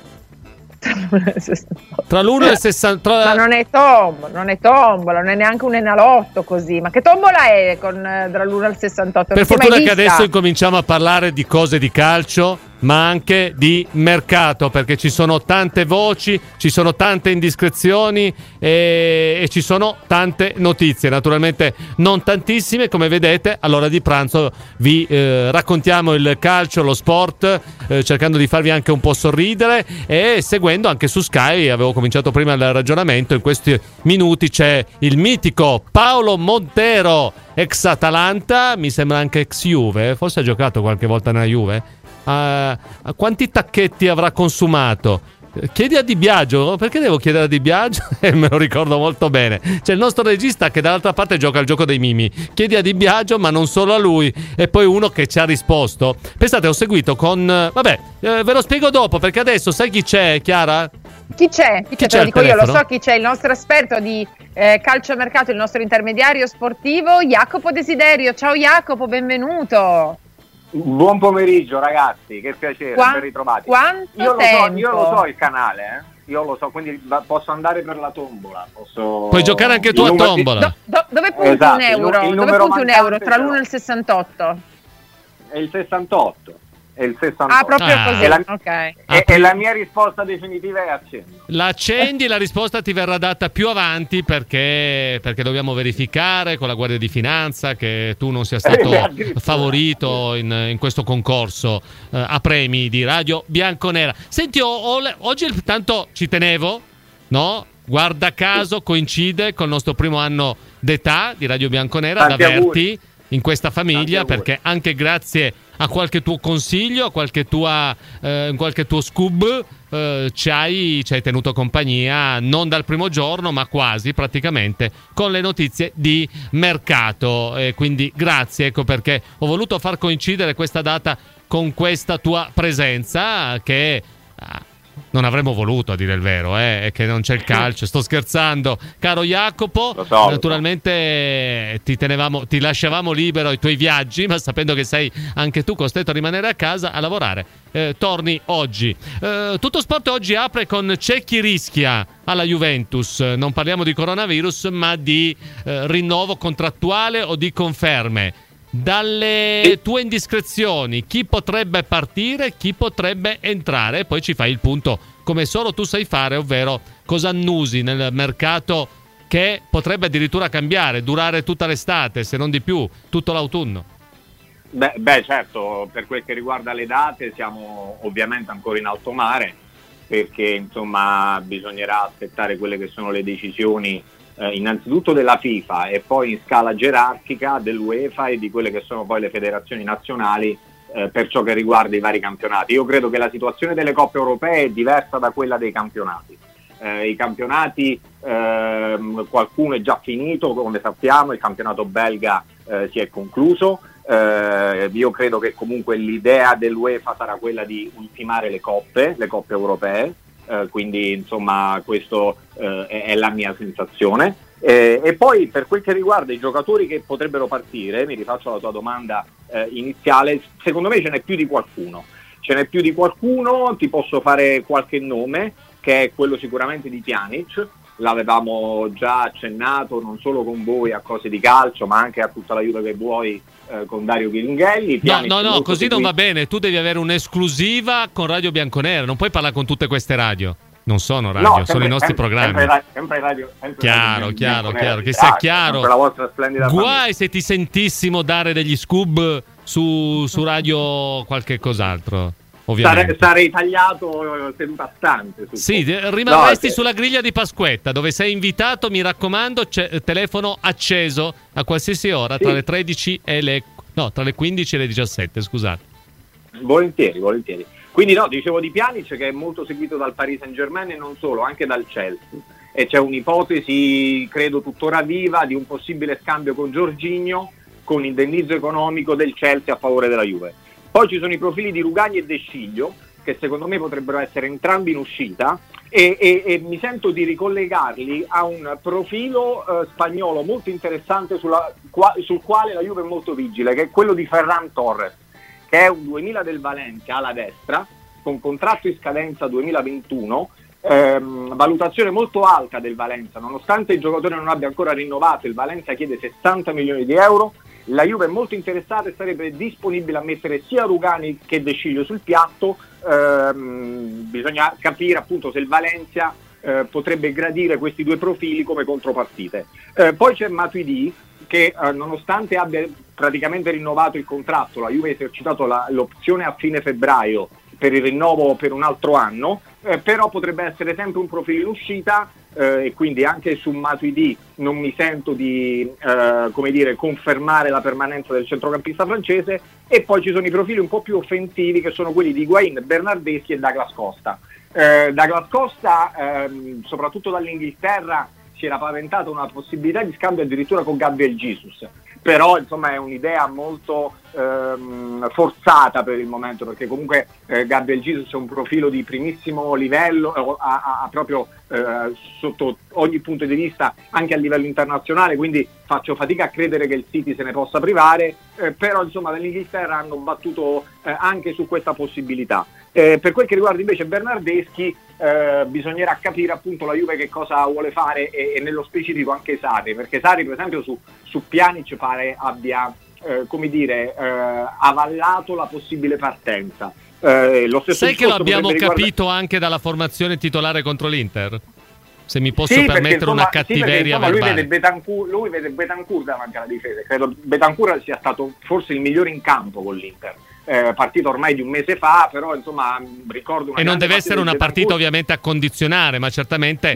Tra l'1 e il 60. Ma non è tombola, non è neanche un enalotto così. Ma che tombola è tra l'1 e il 68? Per fortuna che adesso incominciamo a parlare di cose di calcio, ma anche di mercato, perché ci sono tante voci, ci sono tante indiscrezioni e ci sono tante notizie. Naturalmente non tantissime, come vedete. All'ora di pranzo vi raccontiamo il calcio, lo sport, cercando di farvi anche un po' sorridere e seguendo anche su Sky. Avevo cominciato prima il ragionamento, in questi minuti c'è il mitico Paolo Montero, ex Atalanta, mi sembra anche ex Juve, forse ha giocato qualche volta nella Juve. Quanti tacchetti avrà consumato? Chiedi a Di Biagio. Perché devo chiedere a Di Biagio? Me lo ricordo molto bene. C'è il nostro regista che dall'altra parte gioca al gioco dei mimi. Chiedi a Di Biagio, ma non solo a lui. E poi uno che ci ha risposto. Pensate, ho seguito con ve lo spiego dopo, perché adesso sai chi c'è, Chiara? Chi c'è? Te lo dico io, lo so chi c'è. Il nostro esperto di calciomercato, il nostro intermediario sportivo, Jacopo Desiderio. Ciao Jacopo, benvenuto. Buon pomeriggio ragazzi, che piacere, ben ritrovati. Quanto tempo? Io lo so il canale, io lo so, quindi posso andare per la tombola. Puoi giocare anche tu a tombola. Dove punti un euro? Dove punti un euro tra l'1 e il 68? È il 68. È il 68. Ah, proprio così. E la mia risposta definitiva è accendi. La accendi, la risposta ti verrà data più avanti perché dobbiamo verificare con la Guardia di Finanza che tu non sia stato favorito in questo concorso a premi di Radio Bianconera. Senti, oggi tanto ci tenevo, no? Guarda caso coincide col nostro primo anno d'età di Radio Bianconera, ad averti in questa famiglia, perché anche grazie a qualche tuo consiglio, a qualche tuo scoob, ci hai tenuto compagnia non dal primo giorno, ma quasi praticamente con le notizie di mercato. E quindi grazie, ecco perché ho voluto far coincidere questa data con questa tua presenza, che non avremmo voluto, a dire il vero, è che non c'è il calcio. Sto scherzando, caro Jacopo. Lo so. Naturalmente ti lasciavamo libero ai tuoi viaggi, ma sapendo che sei anche tu costretto a rimanere a casa a lavorare, torni oggi. Tutto Sport oggi apre con c'è chi rischia alla Juventus. Non parliamo di coronavirus, ma di rinnovo contrattuale o di conferme. Dalle tue indiscrezioni, chi potrebbe partire, chi potrebbe entrare, e poi ci fai il punto come solo tu sai fare, ovvero cosa annusi nel mercato che potrebbe addirittura cambiare, durare tutta l'estate, se non di più, tutto l'autunno. Beh, certo, per quel che riguarda le date siamo ovviamente ancora in alto mare, perché insomma bisognerà aspettare quelle che sono le decisioni innanzitutto della FIFA e poi in scala gerarchica dell'UEFA e di quelle che sono poi le federazioni nazionali per ciò che riguarda i vari campionati. Io credo che la situazione delle coppe europee è diversa da quella dei campionati. I campionati, qualcuno è già finito, come sappiamo, il campionato belga si è concluso. Io credo che comunque l'idea dell'UEFA sarà quella di ultimare le coppe europee. Quindi insomma questo è la mia sensazione, e poi per quel che riguarda i giocatori che potrebbero partire, mi rifaccio alla tua domanda iniziale, secondo me ce n'è più di qualcuno, ti posso fare qualche nome, che è quello sicuramente di Pjanic. L'avevamo già accennato non solo con voi a cose di calcio, ma anche a tutta l'aiuto che vuoi con Dario Ghiringhelli. No, così non va bene. Tu devi avere un'esclusiva con Radio Bianconera, non puoi parlare con tutte queste radio. Non sono radio, sempre, sono i nostri programmi. Sempre radio. Chiaro, che sia chiaro. La vostra splendida Guai famiglia. se ti sentissimo dare degli scoob su radio qualche cos'altro. ovviamente. Sarei tagliato seduta stante. Sì, rimarresti sulla griglia di Pasquetta, dove sei invitato, mi raccomando, telefono acceso a qualsiasi ora, tra le 13 e tra le 15 e le 17, scusate. Volentieri. Quindi dicevo di Pjanic, che è molto seguito dal Paris Saint-Germain e non solo, anche dal Chelsea. E c'è un'ipotesi, credo tuttora viva, di un possibile scambio con Jorginho, con indennizzo economico del Chelsea a favore della Juve. Poi ci sono i profili di Rugani e De Sciglio, che secondo me potrebbero essere entrambi in uscita, e mi sento di ricollegarli a un profilo spagnolo molto interessante sul quale la Juve è molto vigile, che è quello di Ferran Torres, che è un 2000 del Valencia alla destra, con contratto in scadenza 2021, valutazione molto alta del Valencia, nonostante il giocatore non abbia ancora rinnovato. Il Valencia chiede 60 milioni di euro, la Juve è molto interessata e sarebbe disponibile a mettere sia Rugani che De Sciglio sul piatto. Bisogna capire appunto se il Valencia potrebbe gradire questi due profili come contropartite. Poi c'è Matuidi, che nonostante abbia praticamente rinnovato il contratto, la Juve ha esercitato l'opzione a fine febbraio per il rinnovo per un altro anno, però potrebbe essere sempre un profilo in uscita, e quindi anche su Matuidi non mi sento di confermare la permanenza del centrocampista francese. E poi ci sono i profili un po' più offensivi, che sono quelli di Higuain, Bernardeschi e Douglas Costa. Douglas Costa, soprattutto dall'Inghilterra, si era paventata una possibilità di scambio addirittura con Gabriel Jesus, però insomma è un'idea molto forzata per il momento, perché comunque Gabriel Jesus è un profilo di primissimo livello, ha proprio sotto ogni punto di vista, anche a livello internazionale, quindi faccio fatica a credere che il City se ne possa privare, però insomma dall'Inghilterra hanno battuto anche su questa possibilità. Per quel che riguarda invece Bernardeschi, bisognerà capire appunto la Juve che cosa vuole fare, e nello specifico anche Sarri, perché Sarri per esempio su Pjanic pare abbia avallato la possibile partenza. Lo stesso Sai che lo abbiamo capito anche dalla formazione titolare contro l'Inter? Se mi posso permettere una cattiveria verbale. Lui vede Bentancur davanti alla difesa. Credo Bentancur sia stato forse il migliore in campo con l'Inter. Partita ormai di un mese fa, però insomma ricordo e non deve essere una partita ovviamente a condizionare, ma certamente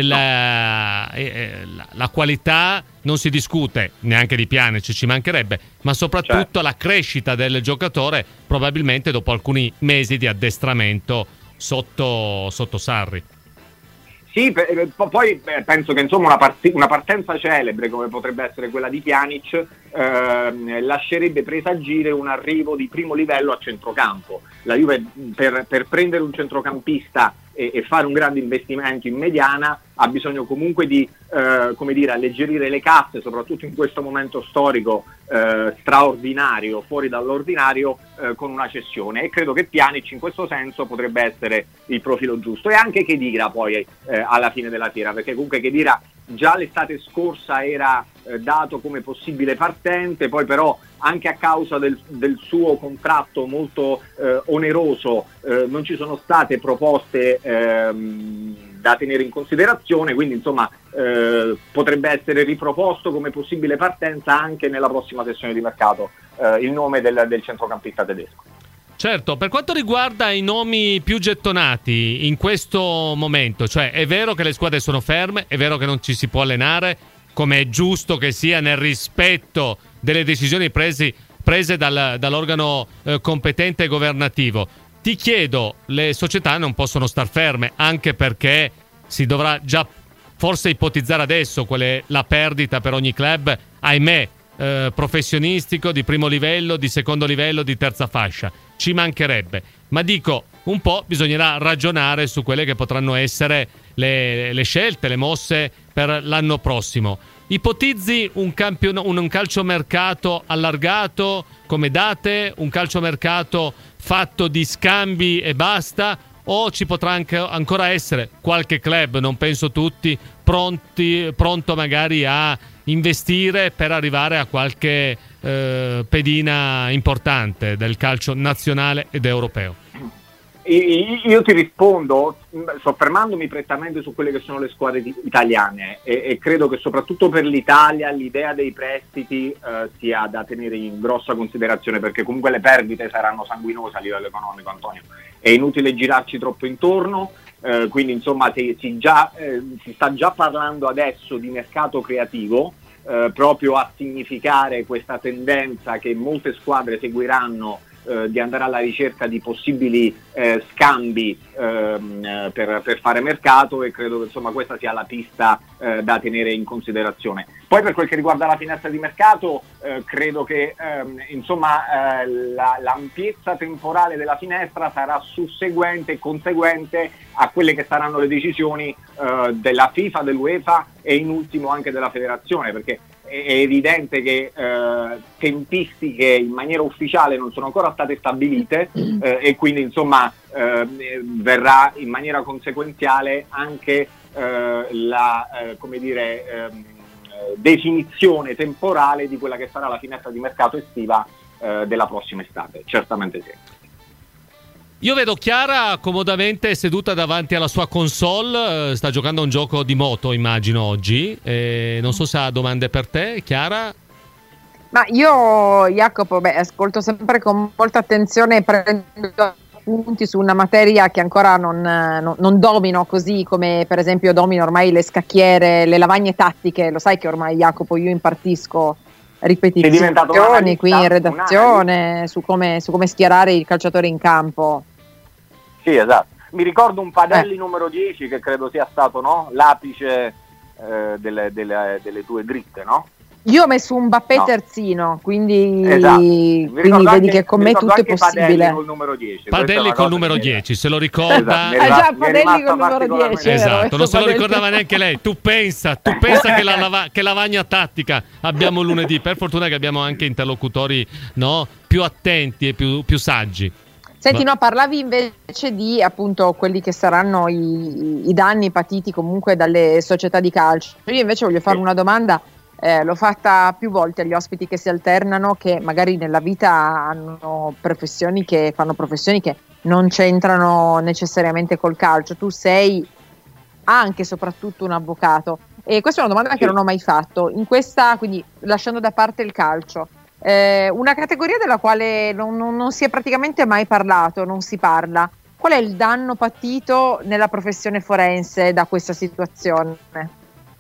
la qualità non si discute neanche di Pjanic, ci mancherebbe, ma soprattutto la crescita del giocatore probabilmente dopo alcuni mesi di addestramento sotto Sarri. Sì, poi penso che insomma una partenza celebre come potrebbe essere quella di Pjanic lascerebbe presagire un arrivo di primo livello a centrocampo. La Juve per prendere un centrocampista e fare un grande investimento in mediana ha bisogno comunque di alleggerire le casse, soprattutto in questo momento storico straordinario, fuori dall'ordinario, con una cessione, e credo che Pjanic in questo senso potrebbe essere il profilo giusto, e anche Khedira poi alla fine della fiera, perché comunque Khedira già l'estate scorsa era dato come possibile partente, poi però anche a causa del suo contratto molto oneroso non ci sono state proposte da tenere in considerazione, quindi insomma potrebbe essere riproposto come possibile partenza anche nella prossima sessione di mercato il nome del centrocampista tedesco. Certo, per quanto riguarda i nomi più gettonati in questo momento, cioè è vero che le squadre sono ferme, è vero che non ci si può allenare, come è giusto che sia nel rispetto delle decisioni prese dall'organo competente e governativo. Ti chiedo, le società non possono star ferme, anche perché si dovrà già forse ipotizzare adesso qual è la perdita per ogni club, ahimè, professionistico, di primo livello, di secondo livello, di terza fascia. Ci mancherebbe, ma dico, un po' bisognerà ragionare su quelle che potranno essere le scelte, le mosse per l'anno prossimo. Ipotizzi un calciomercato allargato come date, un calciomercato fatto di scambi e basta, o ci potrà anche ancora essere qualche club, non penso tutti, pronto magari a investire per arrivare a qualche pedina importante del calcio nazionale ed europeo? Io ti rispondo soffermandomi prettamente su quelle che sono le squadre italiane e credo che soprattutto per l'Italia l'idea dei prestiti sia da tenere in grossa considerazione, perché comunque le perdite saranno sanguinose a livello economico, Antonio. È inutile girarci troppo intorno, quindi insomma si sta già parlando adesso di mercato creativo, proprio a significare questa tendenza che molte squadre seguiranno di andare alla ricerca di possibili scambi per fare mercato, e credo che insomma questa sia la pista da tenere in considerazione. Poi per quel che riguarda la finestra di mercato, credo che l'ampiezza temporale della finestra sarà susseguente e conseguente a quelle che saranno le decisioni della FIFA, dell'UEFA e in ultimo anche della federazione, perché è evidente che tempistiche in maniera ufficiale non sono ancora state stabilite e quindi insomma verrà in maniera conseguenziale anche la definizione temporale di quella che sarà la finestra di mercato estiva della prossima estate, certamente sì. Io vedo Chiara comodamente seduta davanti alla sua console, sta giocando a un gioco di moto, immagino, oggi. Non so se ha domande per te, Chiara. Ma io, Jacopo, ascolto sempre con molta attenzione e prendo appunti su una materia che ancora non domino così come per esempio domino ormai le scacchiere, le lavagne tattiche. Lo sai che ormai, Jacopo, io impartisco ripetizioni qui in redazione su come schierare i calciatori in campo. Sì, esatto. Mi ricordo un Padelli numero 10 che credo sia stato, no? L'apice delle tue dritte, no? Io ho messo un Mbappé terzino, quindi vedi che con me tutto è possibile. Padelli col numero 10. Padelli col numero 10, se lo ricorda? Già, Padelli col numero 10. Esatto, non se lo ricordava neanche lei. Tu pensa che lavagna tattica abbiamo lunedì. Per fortuna che abbiamo anche interlocutori, no, più attenti e più saggi. Senti, no, parlavi invece di appunto quelli che saranno i danni patiti comunque dalle società di calcio. Io invece voglio fare una domanda. L'ho fatta più volte agli ospiti che si alternano, che magari nella vita hanno professioni che non c'entrano necessariamente col calcio. Tu sei anche e soprattutto un avvocato, e questa è una domanda che non ho mai fatto in questa, quindi lasciando da parte il calcio, una categoria della quale non si è praticamente mai parlato, non si parla. Qual è il danno patito nella professione forense da questa situazione?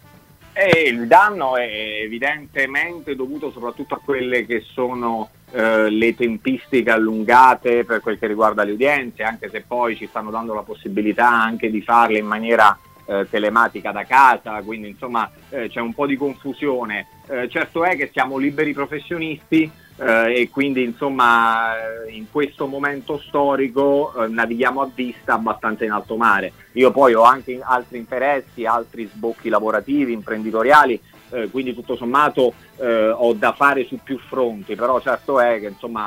Il danno è evidentemente dovuto soprattutto a quelle che sono le tempistiche allungate per quel che riguarda le udienze, anche se poi ci stanno dando la possibilità anche di farle in maniera telematica da casa, quindi insomma c'è un po' di confusione. Certo è che siamo liberi professionisti e quindi insomma in questo momento storico navighiamo a vista abbastanza in alto mare. Io poi ho anche altri interessi, altri sbocchi lavorativi, imprenditoriali, quindi tutto sommato ho da fare su più fronti, però certo è che insomma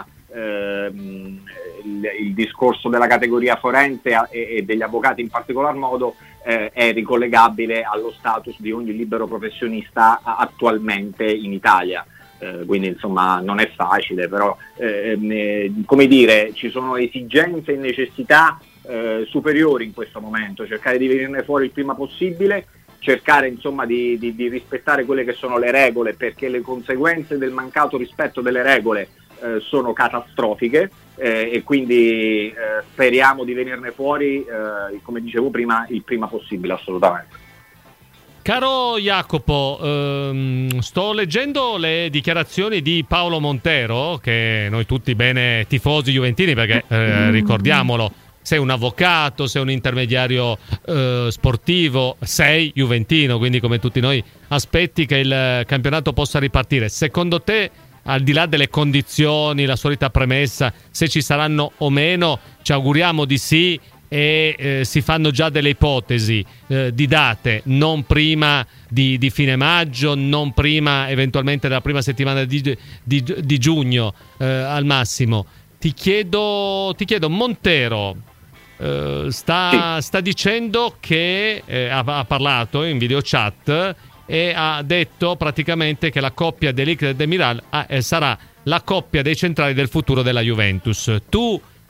il discorso della categoria forense e degli avvocati in particolar modo è ricollegabile allo status di ogni libero professionista attualmente in Italia. Quindi insomma non è facile, però come dire, ci sono esigenze e necessità superiori in questo momento, cercare di venirne fuori il prima possibile, cercare insomma di rispettare quelle che sono le regole, perché le conseguenze del mancato rispetto delle regole sono catastrofiche e quindi speriamo di venirne fuori, come dicevo prima, il prima possibile, assolutamente. Caro Jacopo, sto leggendo le dichiarazioni di Paolo Montero, che noi tutti bene tifosi juventini, perché ricordiamolo, sei un avvocato, sei un intermediario sportivo, sei juventino, quindi come tutti noi aspetti che il campionato possa ripartire. Secondo te, al di là delle condizioni, la solita premessa, se ci saranno o meno, ci auguriamo di sì, e si fanno già delle ipotesi di date, non prima di fine maggio, non prima eventualmente della prima settimana di giugno al massimo. Ti chiedo, Montero sta dicendo che ha parlato in video chat e ha detto praticamente che la coppia Delict e Demiral sarà la coppia dei centrali del futuro della Juventus. Tu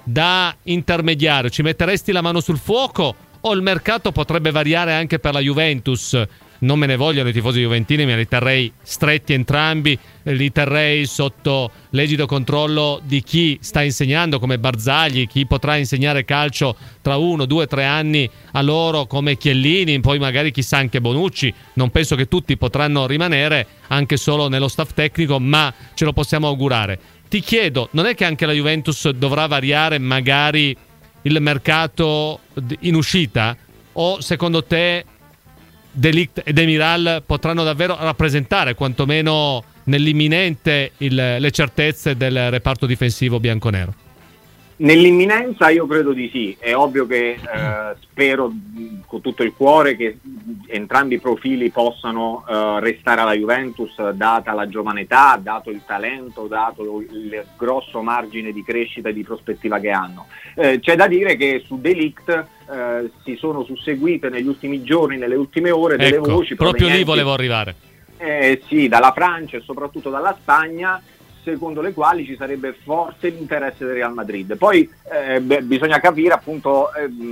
da intermediario, ci metteresti la mano sul fuoco o il mercato potrebbe variare anche per la Juventus? Non me ne vogliono i tifosi juventini, me li terrei stretti entrambi, li terrei sotto l'egido controllo di chi sta insegnando come Barzagli, chi potrà insegnare calcio tra 1, 2, 3 anni a loro come Chiellini, poi magari chissà anche Bonucci. Non penso che tutti potranno rimanere anche solo nello staff tecnico, ma ce lo possiamo augurare. Ti chiedo, non è che anche la Juventus dovrà variare magari il mercato in uscita? O secondo te De Ligt e Demiral potranno davvero rappresentare quantomeno nell'imminente le certezze del reparto difensivo bianconero? Nell'imminenza io credo di sì. È ovvio che spero con tutto il cuore che entrambi i profili possano restare alla Juventus, data la giovane età, dato il talento, dato il grosso margine di crescita e di prospettiva che hanno. C'è da dire che su De Ligt si sono susseguite negli ultimi giorni, nelle ultime ore, delle voci proprio lì volevo arrivare. Sì, dalla Francia e soprattutto dalla Spagna, secondo le quali ci sarebbe forte l'interesse del Real Madrid. Poi bisogna capire appunto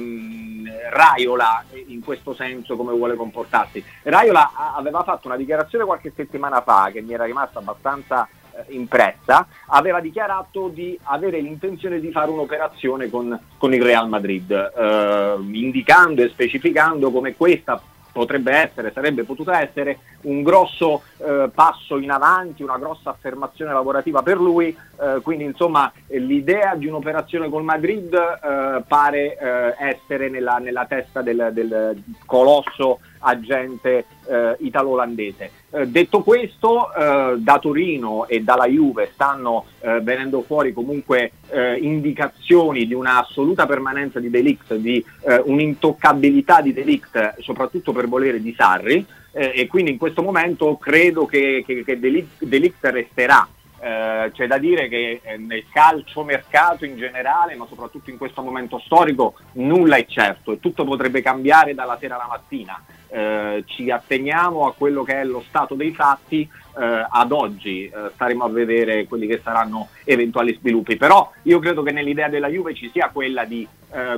Raiola in questo senso come vuole comportarsi. Raiola aveva fatto una dichiarazione qualche settimana fa che mi era rimasta abbastanza impressa. Aveva dichiarato di avere l'intenzione di fare un'operazione con il Real Madrid, indicando e specificando come questa sarebbe potuta essere un grosso passo in avanti, una grossa affermazione lavorativa per lui, quindi insomma l'idea di un'operazione col Madrid pare essere nella testa del colosso agente italo-olandese. Detto questo, da Torino e dalla Juve stanno venendo fuori comunque indicazioni di una assoluta permanenza di De Ligt, di un'intoccabilità di De Ligt, soprattutto per volere di Sarri, e quindi in questo momento credo che De Ligt resterà. C'è da dire che nel calciomercato in generale, ma soprattutto in questo momento storico, nulla è certo e tutto potrebbe cambiare dalla sera alla mattina. Ci atteniamo a quello che è lo stato dei fatti ad oggi, staremo a vedere quelli che saranno eventuali sviluppi, però io credo che nell'idea della Juve ci sia quella di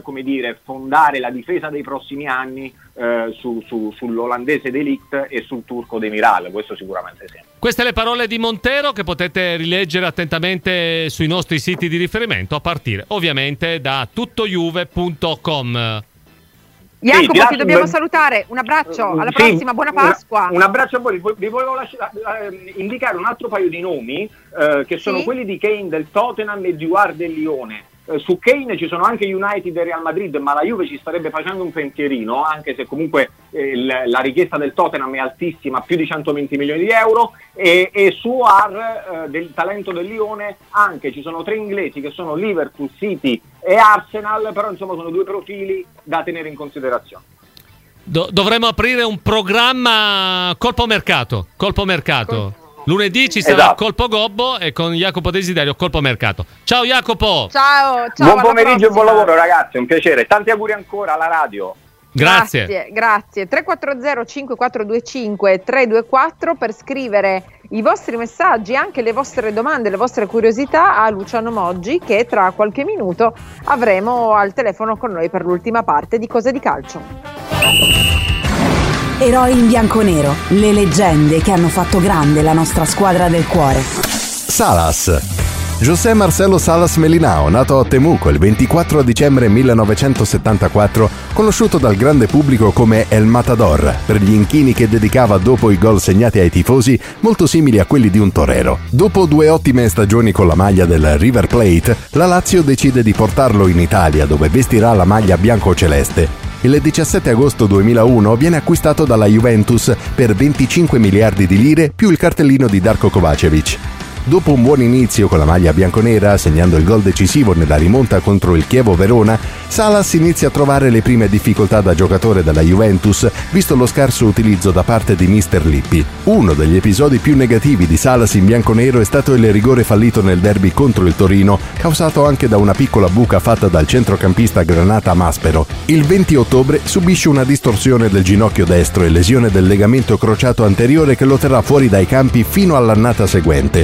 fondare la difesa dei prossimi anni sull'olandese De Ligt e sul turco Demiral, questo sicuramente sì. Queste le parole di Montero che potete rileggere attentamente sui nostri siti di riferimento, a partire ovviamente da tuttojuve.com. Jacopo, ti dobbiamo salutare, un abbraccio, alla prossima, buona Pasqua. Un abbraccio a voi, vi volevo indicare un altro paio di nomi che sono quelli di Kane del Tottenham e di War del Lione. Su Kane ci sono anche United e Real Madrid, ma la Juve ci starebbe facendo un pensierino, anche se comunque la richiesta del Tottenham è altissima, più di 120 milioni di euro, e su War del talento del Lione anche ci sono 3 inglesi che sono Liverpool, City e Arsenal, però insomma sono 2 profili da tenere in considerazione. Dovremmo aprire un programma colpo mercato. Lunedì ci sarà Colpo Gobbo e con Jacopo Desiderio Colpo Mercato. Ciao Jacopo! Ciao, buon pomeriggio e buon lavoro ragazzi, un piacere, tanti auguri ancora alla radio. Grazie. 340 5425 324 per scrivere i vostri messaggi, anche le vostre domande, le vostre curiosità a Luciano Moggi, che tra qualche minuto avremo al telefono con noi per l'ultima parte di Cose di Calcio. Eroi in bianconero, le leggende che hanno fatto grande la nostra squadra del cuore. Salas. José Marcelo Salas Melinao, nato a Temuco il 24 dicembre 1974, conosciuto dal grande pubblico come El Matador, per gli inchini che dedicava dopo i gol segnati ai tifosi, molto simili a quelli di un torero. Dopo 2 ottime stagioni con la maglia del River Plate, la Lazio decide di portarlo in Italia, dove vestirà la maglia bianco-celeste. Il 17 agosto 2001 viene acquistato dalla Juventus per 25 miliardi di lire più il cartellino di Darko Kovacevic. Dopo un buon inizio con la maglia bianconera, segnando il gol decisivo nella rimonta contro il Chievo Verona, Salas inizia a trovare le prime difficoltà da giocatore della Juventus, visto lo scarso utilizzo da parte di Mister Lippi. Uno degli episodi più negativi di Salas in bianconero è stato il rigore fallito nel derby contro il Torino, causato anche da una piccola buca fatta dal centrocampista Granata Maspero. Il 20 ottobre subisce una distorsione del ginocchio destro e lesione del legamento crociato anteriore che lo terrà fuori dai campi fino all'annata seguente.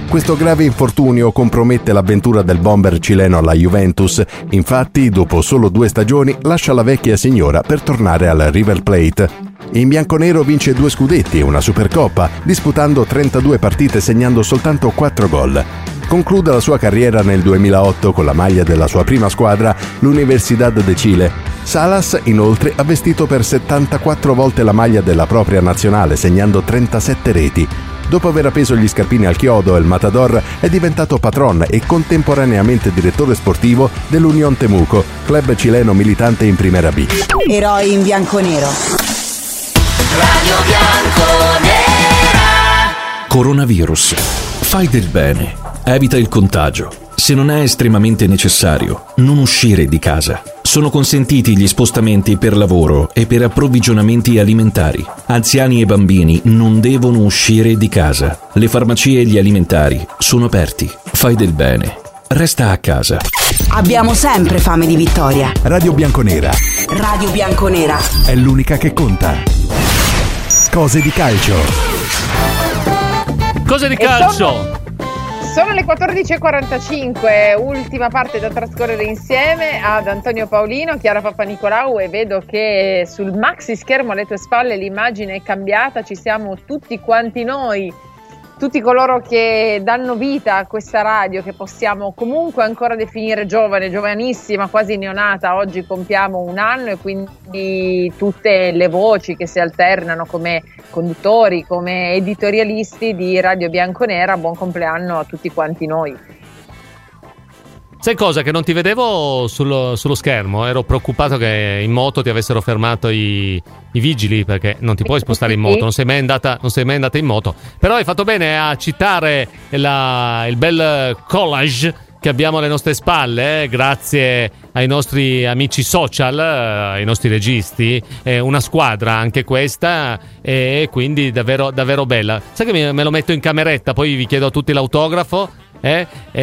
Questo grave infortunio compromette l'avventura del bomber cileno alla Juventus. Infatti, dopo solo 2 stagioni, lascia la vecchia signora per tornare al River Plate. In bianconero vince 2 scudetti e una Supercoppa, disputando 32 partite segnando soltanto 4 gol. Conclude la sua carriera nel 2008 con la maglia della sua prima squadra, l'Universidad de Chile. Salas, inoltre, ha vestito per 74 volte la maglia della propria nazionale, segnando 37 reti. Dopo aver appeso gli scarpini al chiodo, El Matador è diventato patron e contemporaneamente direttore sportivo dell'Unión Temuco, club cileno militante in Primera B. Eroi in bianconero. Radio bianconera. Coronavirus. Fai del bene. Evita il contagio. Se non è estremamente necessario, non uscire di casa. Sono consentiti gli spostamenti per lavoro e per approvvigionamenti alimentari. Anziani e bambini non devono uscire di casa. Le farmacie e gli alimentari sono aperti. Fai del bene. Resta a casa. Abbiamo sempre fame di vittoria. Radio Bianconera. Radio Bianconera. È l'unica che conta. Cose di calcio. Cose di calcio. Sono le 14.45, ultima parte da trascorrere insieme ad Antonio Paolino, Chiara Papanicolau, e vedo che sul maxi schermo alle tue spalle l'immagine è cambiata, ci siamo tutti quanti noi, tutti coloro che danno vita a questa radio, che possiamo comunque ancora definire giovane, giovanissima, quasi neonata. Oggi compiamo 1 anno e quindi tutte le voci che si alternano come conduttori, come editorialisti di Radio Bianconera, buon compleanno a tutti quanti noi. Sai cosa? Che non ti vedevo sullo schermo, ero preoccupato che in moto ti avessero fermato i vigili, perché non ti puoi spostare in moto, non sei mai andata in moto. Però hai fatto bene a citare il bel collage che abbiamo alle nostre spalle, grazie ai nostri amici social, ai nostri registi, una squadra anche questa, e quindi davvero, davvero bella. Sai che me lo metto in cameretta, poi vi chiedo a tutti l'autografo. Ed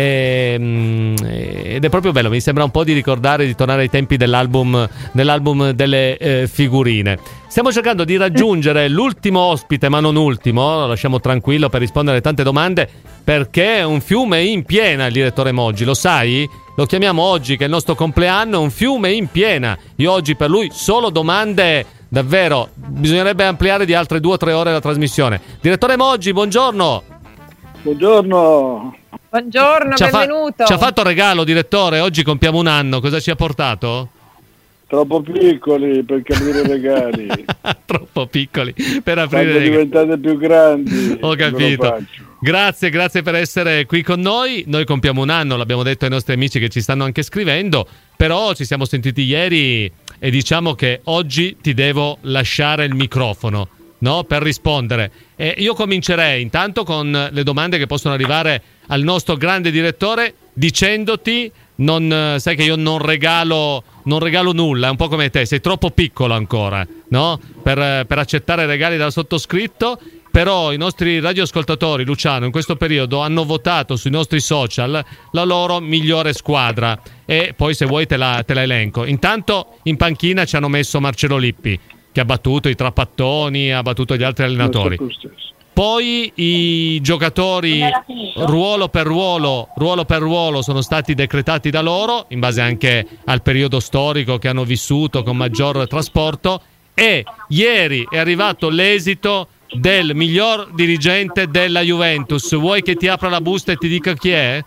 è proprio bello, mi sembra un po' di tornare ai tempi dell'album delle figurine. Stiamo cercando di raggiungere l'ultimo ospite, ma non ultimo, lo lasciamo tranquillo per rispondere a tante domande, perché è un fiume in piena il direttore Moggi, lo sai? Lo chiamiamo oggi che è il nostro compleanno, un fiume in piena. Io oggi per lui solo domande, davvero, bisognerebbe ampliare di altre 2 o 3 ore la trasmissione. Direttore Moggi, buongiorno. Buongiorno. Buongiorno, benvenuto. Ci ha fatto regalo, direttore, oggi compiamo 1 anno, cosa ci ha portato? Troppo piccoli per capire regali. Troppo piccoli per aprire regali. Diventate più grandi. Ho capito. Grazie per essere qui con noi. Noi compiamo 1 anno, l'abbiamo detto ai nostri amici che ci stanno anche scrivendo, però ci siamo sentiti ieri e diciamo che oggi ti devo lasciare il microfono, no? Per rispondere. E io comincerei intanto con le domande che possono arrivare al nostro grande direttore, dicendoti sai che io non regalo nulla, è un po' come te, sei troppo piccolo ancora, no? Per accettare regali dal sottoscritto. Però i nostri radioascoltatori, Luciano, in questo periodo hanno votato sui nostri social la loro migliore squadra, e poi se vuoi te la elenco. Intanto in panchina ci hanno messo Marcello Lippi, che ha battuto i Trapattoni, ha battuto gli altri allenatori. Poi i giocatori ruolo per ruolo sono stati decretati da loro, in base anche al periodo storico che hanno vissuto con maggior trasporto, e ieri è arrivato l'esito del miglior dirigente della Juventus. Vuoi che ti apra la busta e ti dica chi è?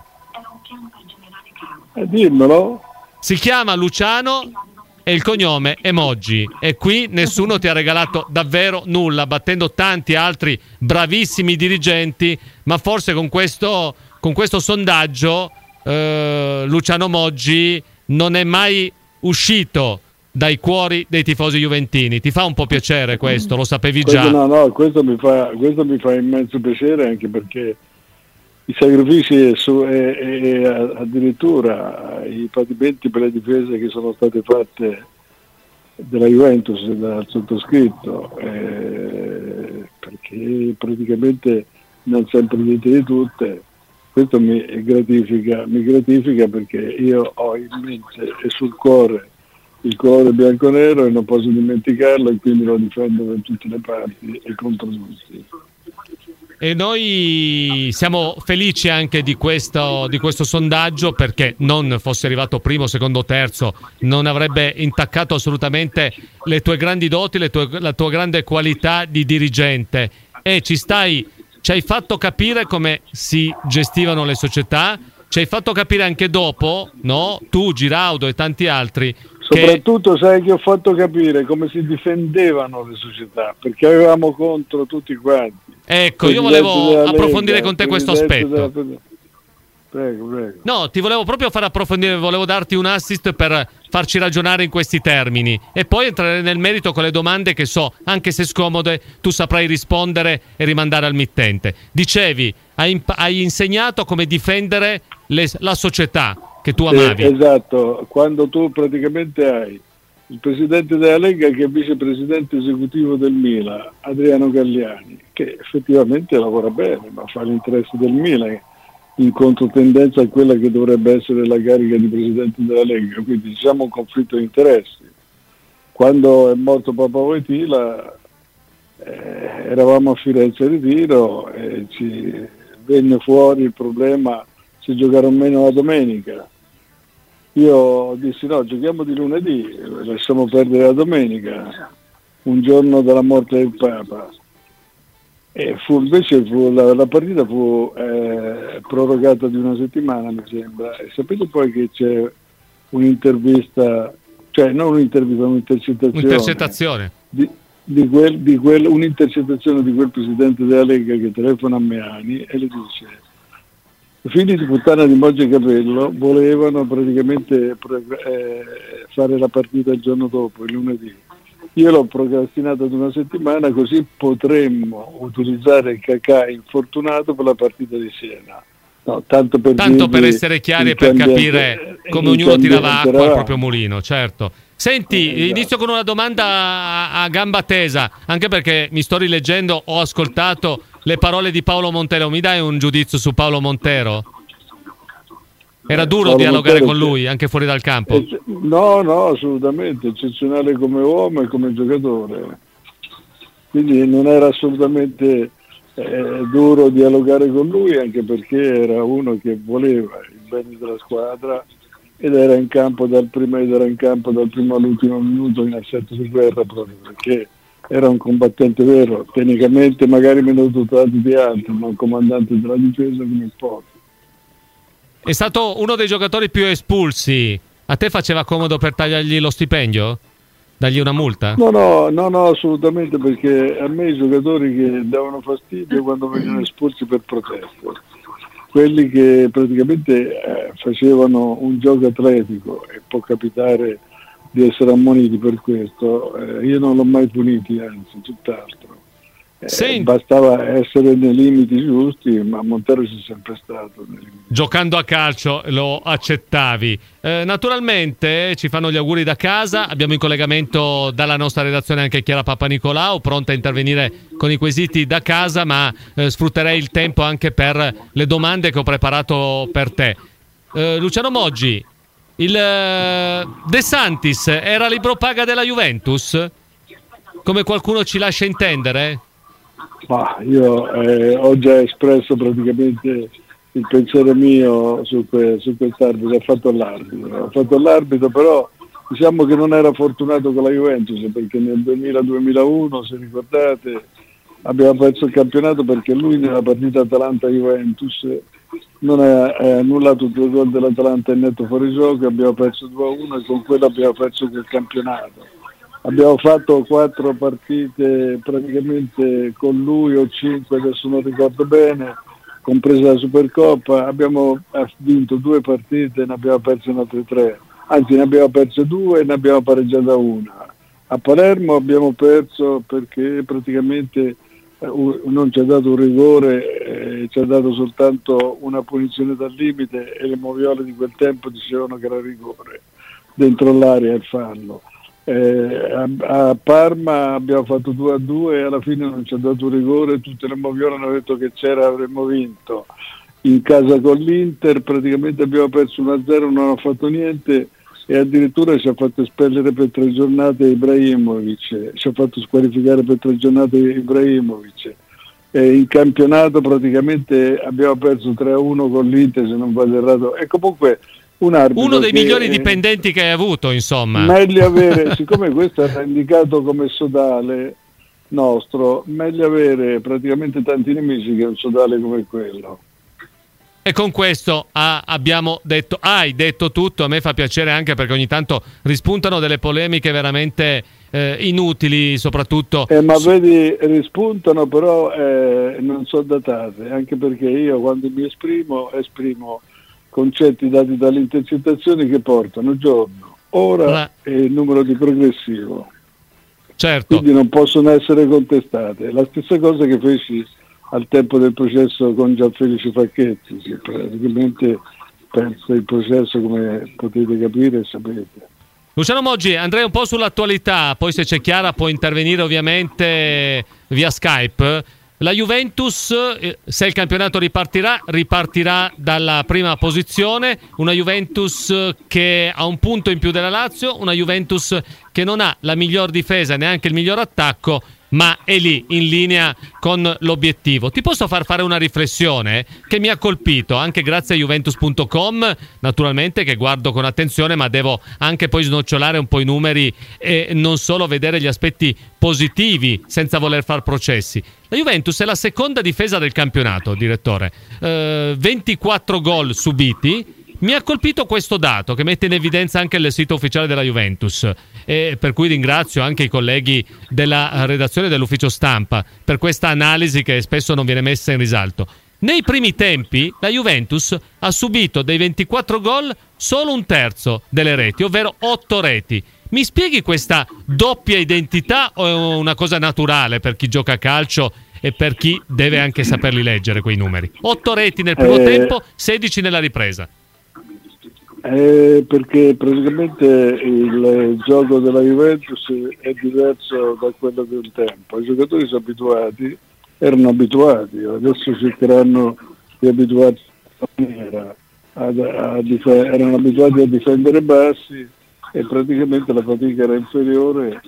Dimmelo. Si chiama Luciano e il cognome è Moggi, e qui nessuno ti ha regalato davvero nulla, battendo tanti altri bravissimi dirigenti, ma forse con questo sondaggio Luciano Moggi non è mai uscito dai cuori dei tifosi juventini. Ti fa un po' piacere questo? Lo sapevi già? No, questo mi fa immenso piacere, anche perché i sacrifici e addirittura i patimenti per le difese che sono state fatte della Juventus dal sottoscritto, perché praticamente non sempre niente di tutte, questo mi gratifica perché io ho in mente e sul cuore il colore bianconero e non posso dimenticarlo, e quindi lo difendo da tutte le parti e contro tutti. E noi siamo felici anche di questo sondaggio, perché non fosse arrivato primo, secondo, terzo, non avrebbe intaccato assolutamente le tue grandi doti, la tua grande qualità di dirigente. E ci hai fatto capire come si gestivano le società, ci hai fatto capire anche dopo, no? Tu, Giraudo e tanti altri. Soprattutto sai che ho fatto capire come si difendevano le società, perché avevamo contro tutti quanti. Ecco, io volevo approfondire con te questo aspetto. Prego. No, ti volevo proprio far approfondire, volevo darti un assist per farci ragionare in questi termini e poi entrare nel merito con le domande che so, anche se scomode, tu saprai rispondere e rimandare al mittente. Dicevi, hai insegnato come difendere la società che tu amavi. Esatto, quando tu praticamente hai il presidente della Lega che è vicepresidente esecutivo del Milan, Adriano Galliani, che effettivamente lavora bene, ma fa l'interesse del Milan in controtendenza a quella che dovrebbe essere la carica di presidente della Lega, quindi diciamo un conflitto di interessi. Quando è morto Papa Wojtyla eravamo a Firenze in ritiro e ci venne fuori il problema se giocare o meno la domenica. Io dissi no, giochiamo di lunedì, lasciamo perdere la domenica, un giorno dalla morte del Papa. E la partita fu prorogata di una settimana, mi sembra. E sapete poi che c'è un'intervista, cioè non un'intervista, un'intercettazione. Un'intercettazione di quel presidente della Lega che telefona a Meani e le dice: i figli di puttana di Moggia e Capello volevano praticamente fare la partita il giorno dopo, il lunedì. Io l'ho procrastinato ad una settimana, così potremmo utilizzare il Cacà infortunato per la partita di Siena. No, tanto per essere chiari e per capire come ognuno tirava acqua al proprio mulino, certo. Senti, inizio con una domanda a gamba tesa, anche perché mi sto rileggendo, ho ascoltato le parole di Paolo Montero. Mi dai un giudizio su Paolo Montero? Era duro dialogare con lui, anche fuori dal campo? No, assolutamente, eccezionale come uomo e come giocatore. Quindi non era assolutamente duro dialogare con lui, anche perché era uno che voleva il bene della squadra ed era in campo dal primo all'ultimo minuto in assetto di guerra, proprio perché era un combattente vero, tecnicamente magari meno dotato di altri, ma un comandante della difesa come pochi. È stato uno dei giocatori più espulsi. A te faceva comodo per tagliargli lo stipendio? Dargli una multa? No, assolutamente, perché a me i giocatori che davano fastidio quando venivano espulsi per proteste, quelli che praticamente facevano un gioco atletico, e può capitare di essere ammoniti per questo, io non l'ho mai puniti, anzi tutt'altro. Bastava essere nei limiti giusti, ma Montero c'è sempre stato nei limiti. Giocando a calcio lo accettavi. Naturalmente ci fanno gli auguri da casa. Abbiamo in collegamento dalla nostra redazione anche Chiara Papanicolau, pronta a intervenire con i quesiti da casa, ma sfrutterei il tempo anche per le domande che ho preparato per te. Luciano Moggi, il De Santis era libro paga della Juventus? Come qualcuno ci lascia intendere? Ma io ho già espresso praticamente il pensiero mio su quest'arbitro. Ho fatto l'arbitro, però diciamo che non era fortunato con la Juventus, perché nel 2000-2001, se ricordate, abbiamo perso il campionato perché lui nella partita Atalanta-Juventus non ha annullato 2 gol dell'Atalanta in netto fuorigioco, abbiamo perso 2-1 e con quello abbiamo perso quel campionato. Abbiamo fatto 4 partite praticamente con lui, o 5, adesso non ricordo bene, compresa la Supercoppa. Abbiamo vinto 2 partite, ne abbiamo perse altre 3, anzi ne abbiamo perse 2 e ne abbiamo pareggiata 1. A Palermo abbiamo perso perché praticamente non ci ha dato un rigore, ci ha dato soltanto una punizione dal limite e le moviole di quel tempo dicevano che era rigore dentro l'area il fallo. A Parma abbiamo fatto 2-2 e alla fine non ci ha dato un rigore, tutte le moviole hanno detto che c'era, avremmo vinto. In casa con l'Inter praticamente abbiamo perso 1-0, non hanno fatto niente e addirittura ci ha fatto espellere per 3 giornate Ibrahimovic, ci ha fatto squalificare per 3 giornate Ibrahimovic. in campionato praticamente abbiamo perso 3-1 con l'Inter, se non vado errato, e comunque un arbitro, uno dei migliori dipendenti che hai avuto, insomma. Meglio avere, siccome questo era indicato come sodale nostro, meglio avere praticamente tanti nemici che un sodale come quello. E con questo abbiamo detto, hai detto tutto. A me fa piacere anche perché ogni tanto rispuntano delle polemiche veramente inutili, soprattutto. Ma vedi, rispuntano, però non sono datate, anche perché io quando mi esprimo concetti dati dalle intercettazioni che portano giorno, ora e il numero di progressivo. Certo. Quindi non possono essere contestate. La stessa cosa che feci al tempo del processo con Gianfelice Facchetti, che praticamente perse il processo, come potete capire e sapete. Luciano Moggi, andrei un po' sull'attualità, poi se c'è Chiara può intervenire ovviamente via Skype. La Juventus, se il campionato ripartirà dalla prima posizione, una Juventus che ha un punto in più della Lazio, una Juventus che non ha la miglior difesa, neanche il miglior attacco, ma è lì, in linea con l'obiettivo. Ti posso far fare una riflessione che mi ha colpito, anche grazie a Juventus.com, naturalmente, che guardo con attenzione, ma devo anche poi snocciolare un po' i numeri e non solo vedere gli aspetti positivi senza voler far processi. La Juventus è la seconda difesa del campionato, direttore. 24 gol subiti. Mi ha colpito questo dato che mette in evidenza anche il sito ufficiale della Juventus, e per cui ringrazio anche i colleghi della redazione dell'ufficio stampa per questa analisi che spesso non viene messa in risalto. Nei primi tempi la Juventus ha subito dei 24 gol solo un terzo delle reti, ovvero 8 reti. Mi spieghi questa doppia identità o è una cosa naturale per chi gioca a calcio e per chi deve anche saperli leggere quei numeri? 8 reti nel primo tempo, 16 nella ripresa. Perché praticamente il gioco della Juventus è diverso da quello del tempo. I giocatori erano abituati, adesso cercheranno di abituarsi a maniera, erano abituati a difendere bassi e praticamente la fatica era inferiore,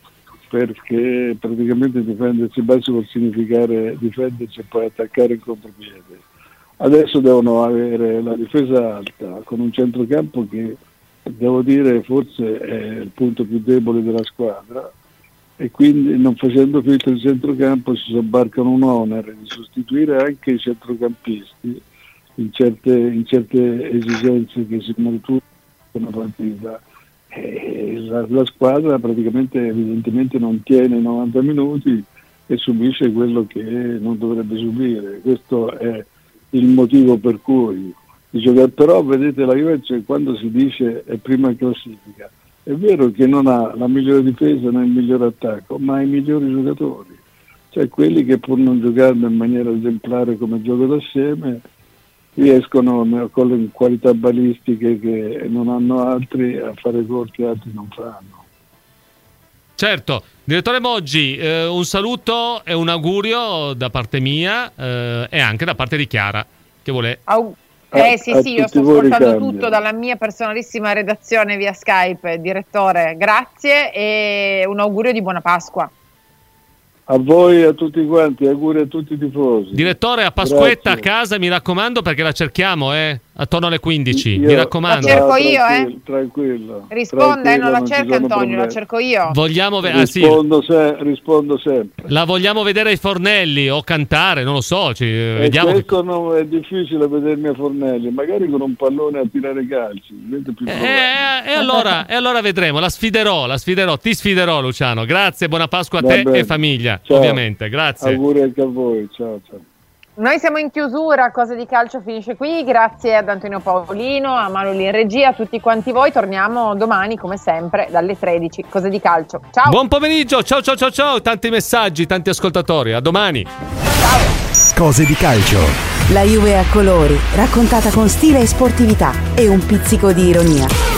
perché praticamente difendersi bassi vuol significare difendersi e poi attaccare in contropiede. Adesso devono avere la difesa alta, con un centrocampo che, devo dire, forse è il punto più debole della squadra, e quindi non facendo finta il centrocampo si sobbarcano un onere di sostituire anche i centrocampisti in certe esigenze che si maturano una partita. La squadra praticamente evidentemente non tiene 90 minuti e subisce quello che non dovrebbe subire. Questo è il motivo per cui giocare. Però vedete, la Juventus, quando si dice è prima in classifica, è vero che non ha la migliore difesa né il miglior attacco, ma ha i migliori giocatori, cioè quelli che pur non giocando in maniera esemplare come gioco d'assieme riescono con le qualità balistiche che non hanno altri a fare gol che altri non fanno. Certo, direttore Moggi, un saluto e un augurio da parte mia e anche da parte di Chiara che vuole... Sì, io sto ascoltando tutto dalla mia personalissima redazione via Skype. Direttore, grazie e un augurio di buona Pasqua. A voi e a tutti quanti, auguri a tutti i tifosi. Direttore, a Pasquetta, grazie. A casa, mi raccomando, perché la cerchiamo attorno alle 15, mi raccomando. La cerco io, tranquillo. Risponda, non la cerca Antonio, la cerco io. Vogliamo rispondo sempre. La vogliamo vedere ai fornelli o cantare, non lo so, vediamo. Questo è difficile vedermi a fornelli, magari con un pallone a tirare calci. E allora vedremo, la sfiderò, ti sfiderò, Luciano. Grazie, buona Pasqua a te e famiglia, ciao. Ovviamente, grazie. Auguri anche a voi, ciao. Noi siamo in chiusura, Cose di Calcio finisce qui, grazie ad Antonio Paolino, a Manoli in regia, a tutti quanti voi, torniamo domani come sempre dalle 13, Cose di Calcio, ciao! Buon pomeriggio, ciao, tanti messaggi, tanti ascoltatori, a domani! Ciao! Cose di Calcio. La Juve a colori, raccontata con stile e sportività e un pizzico di ironia.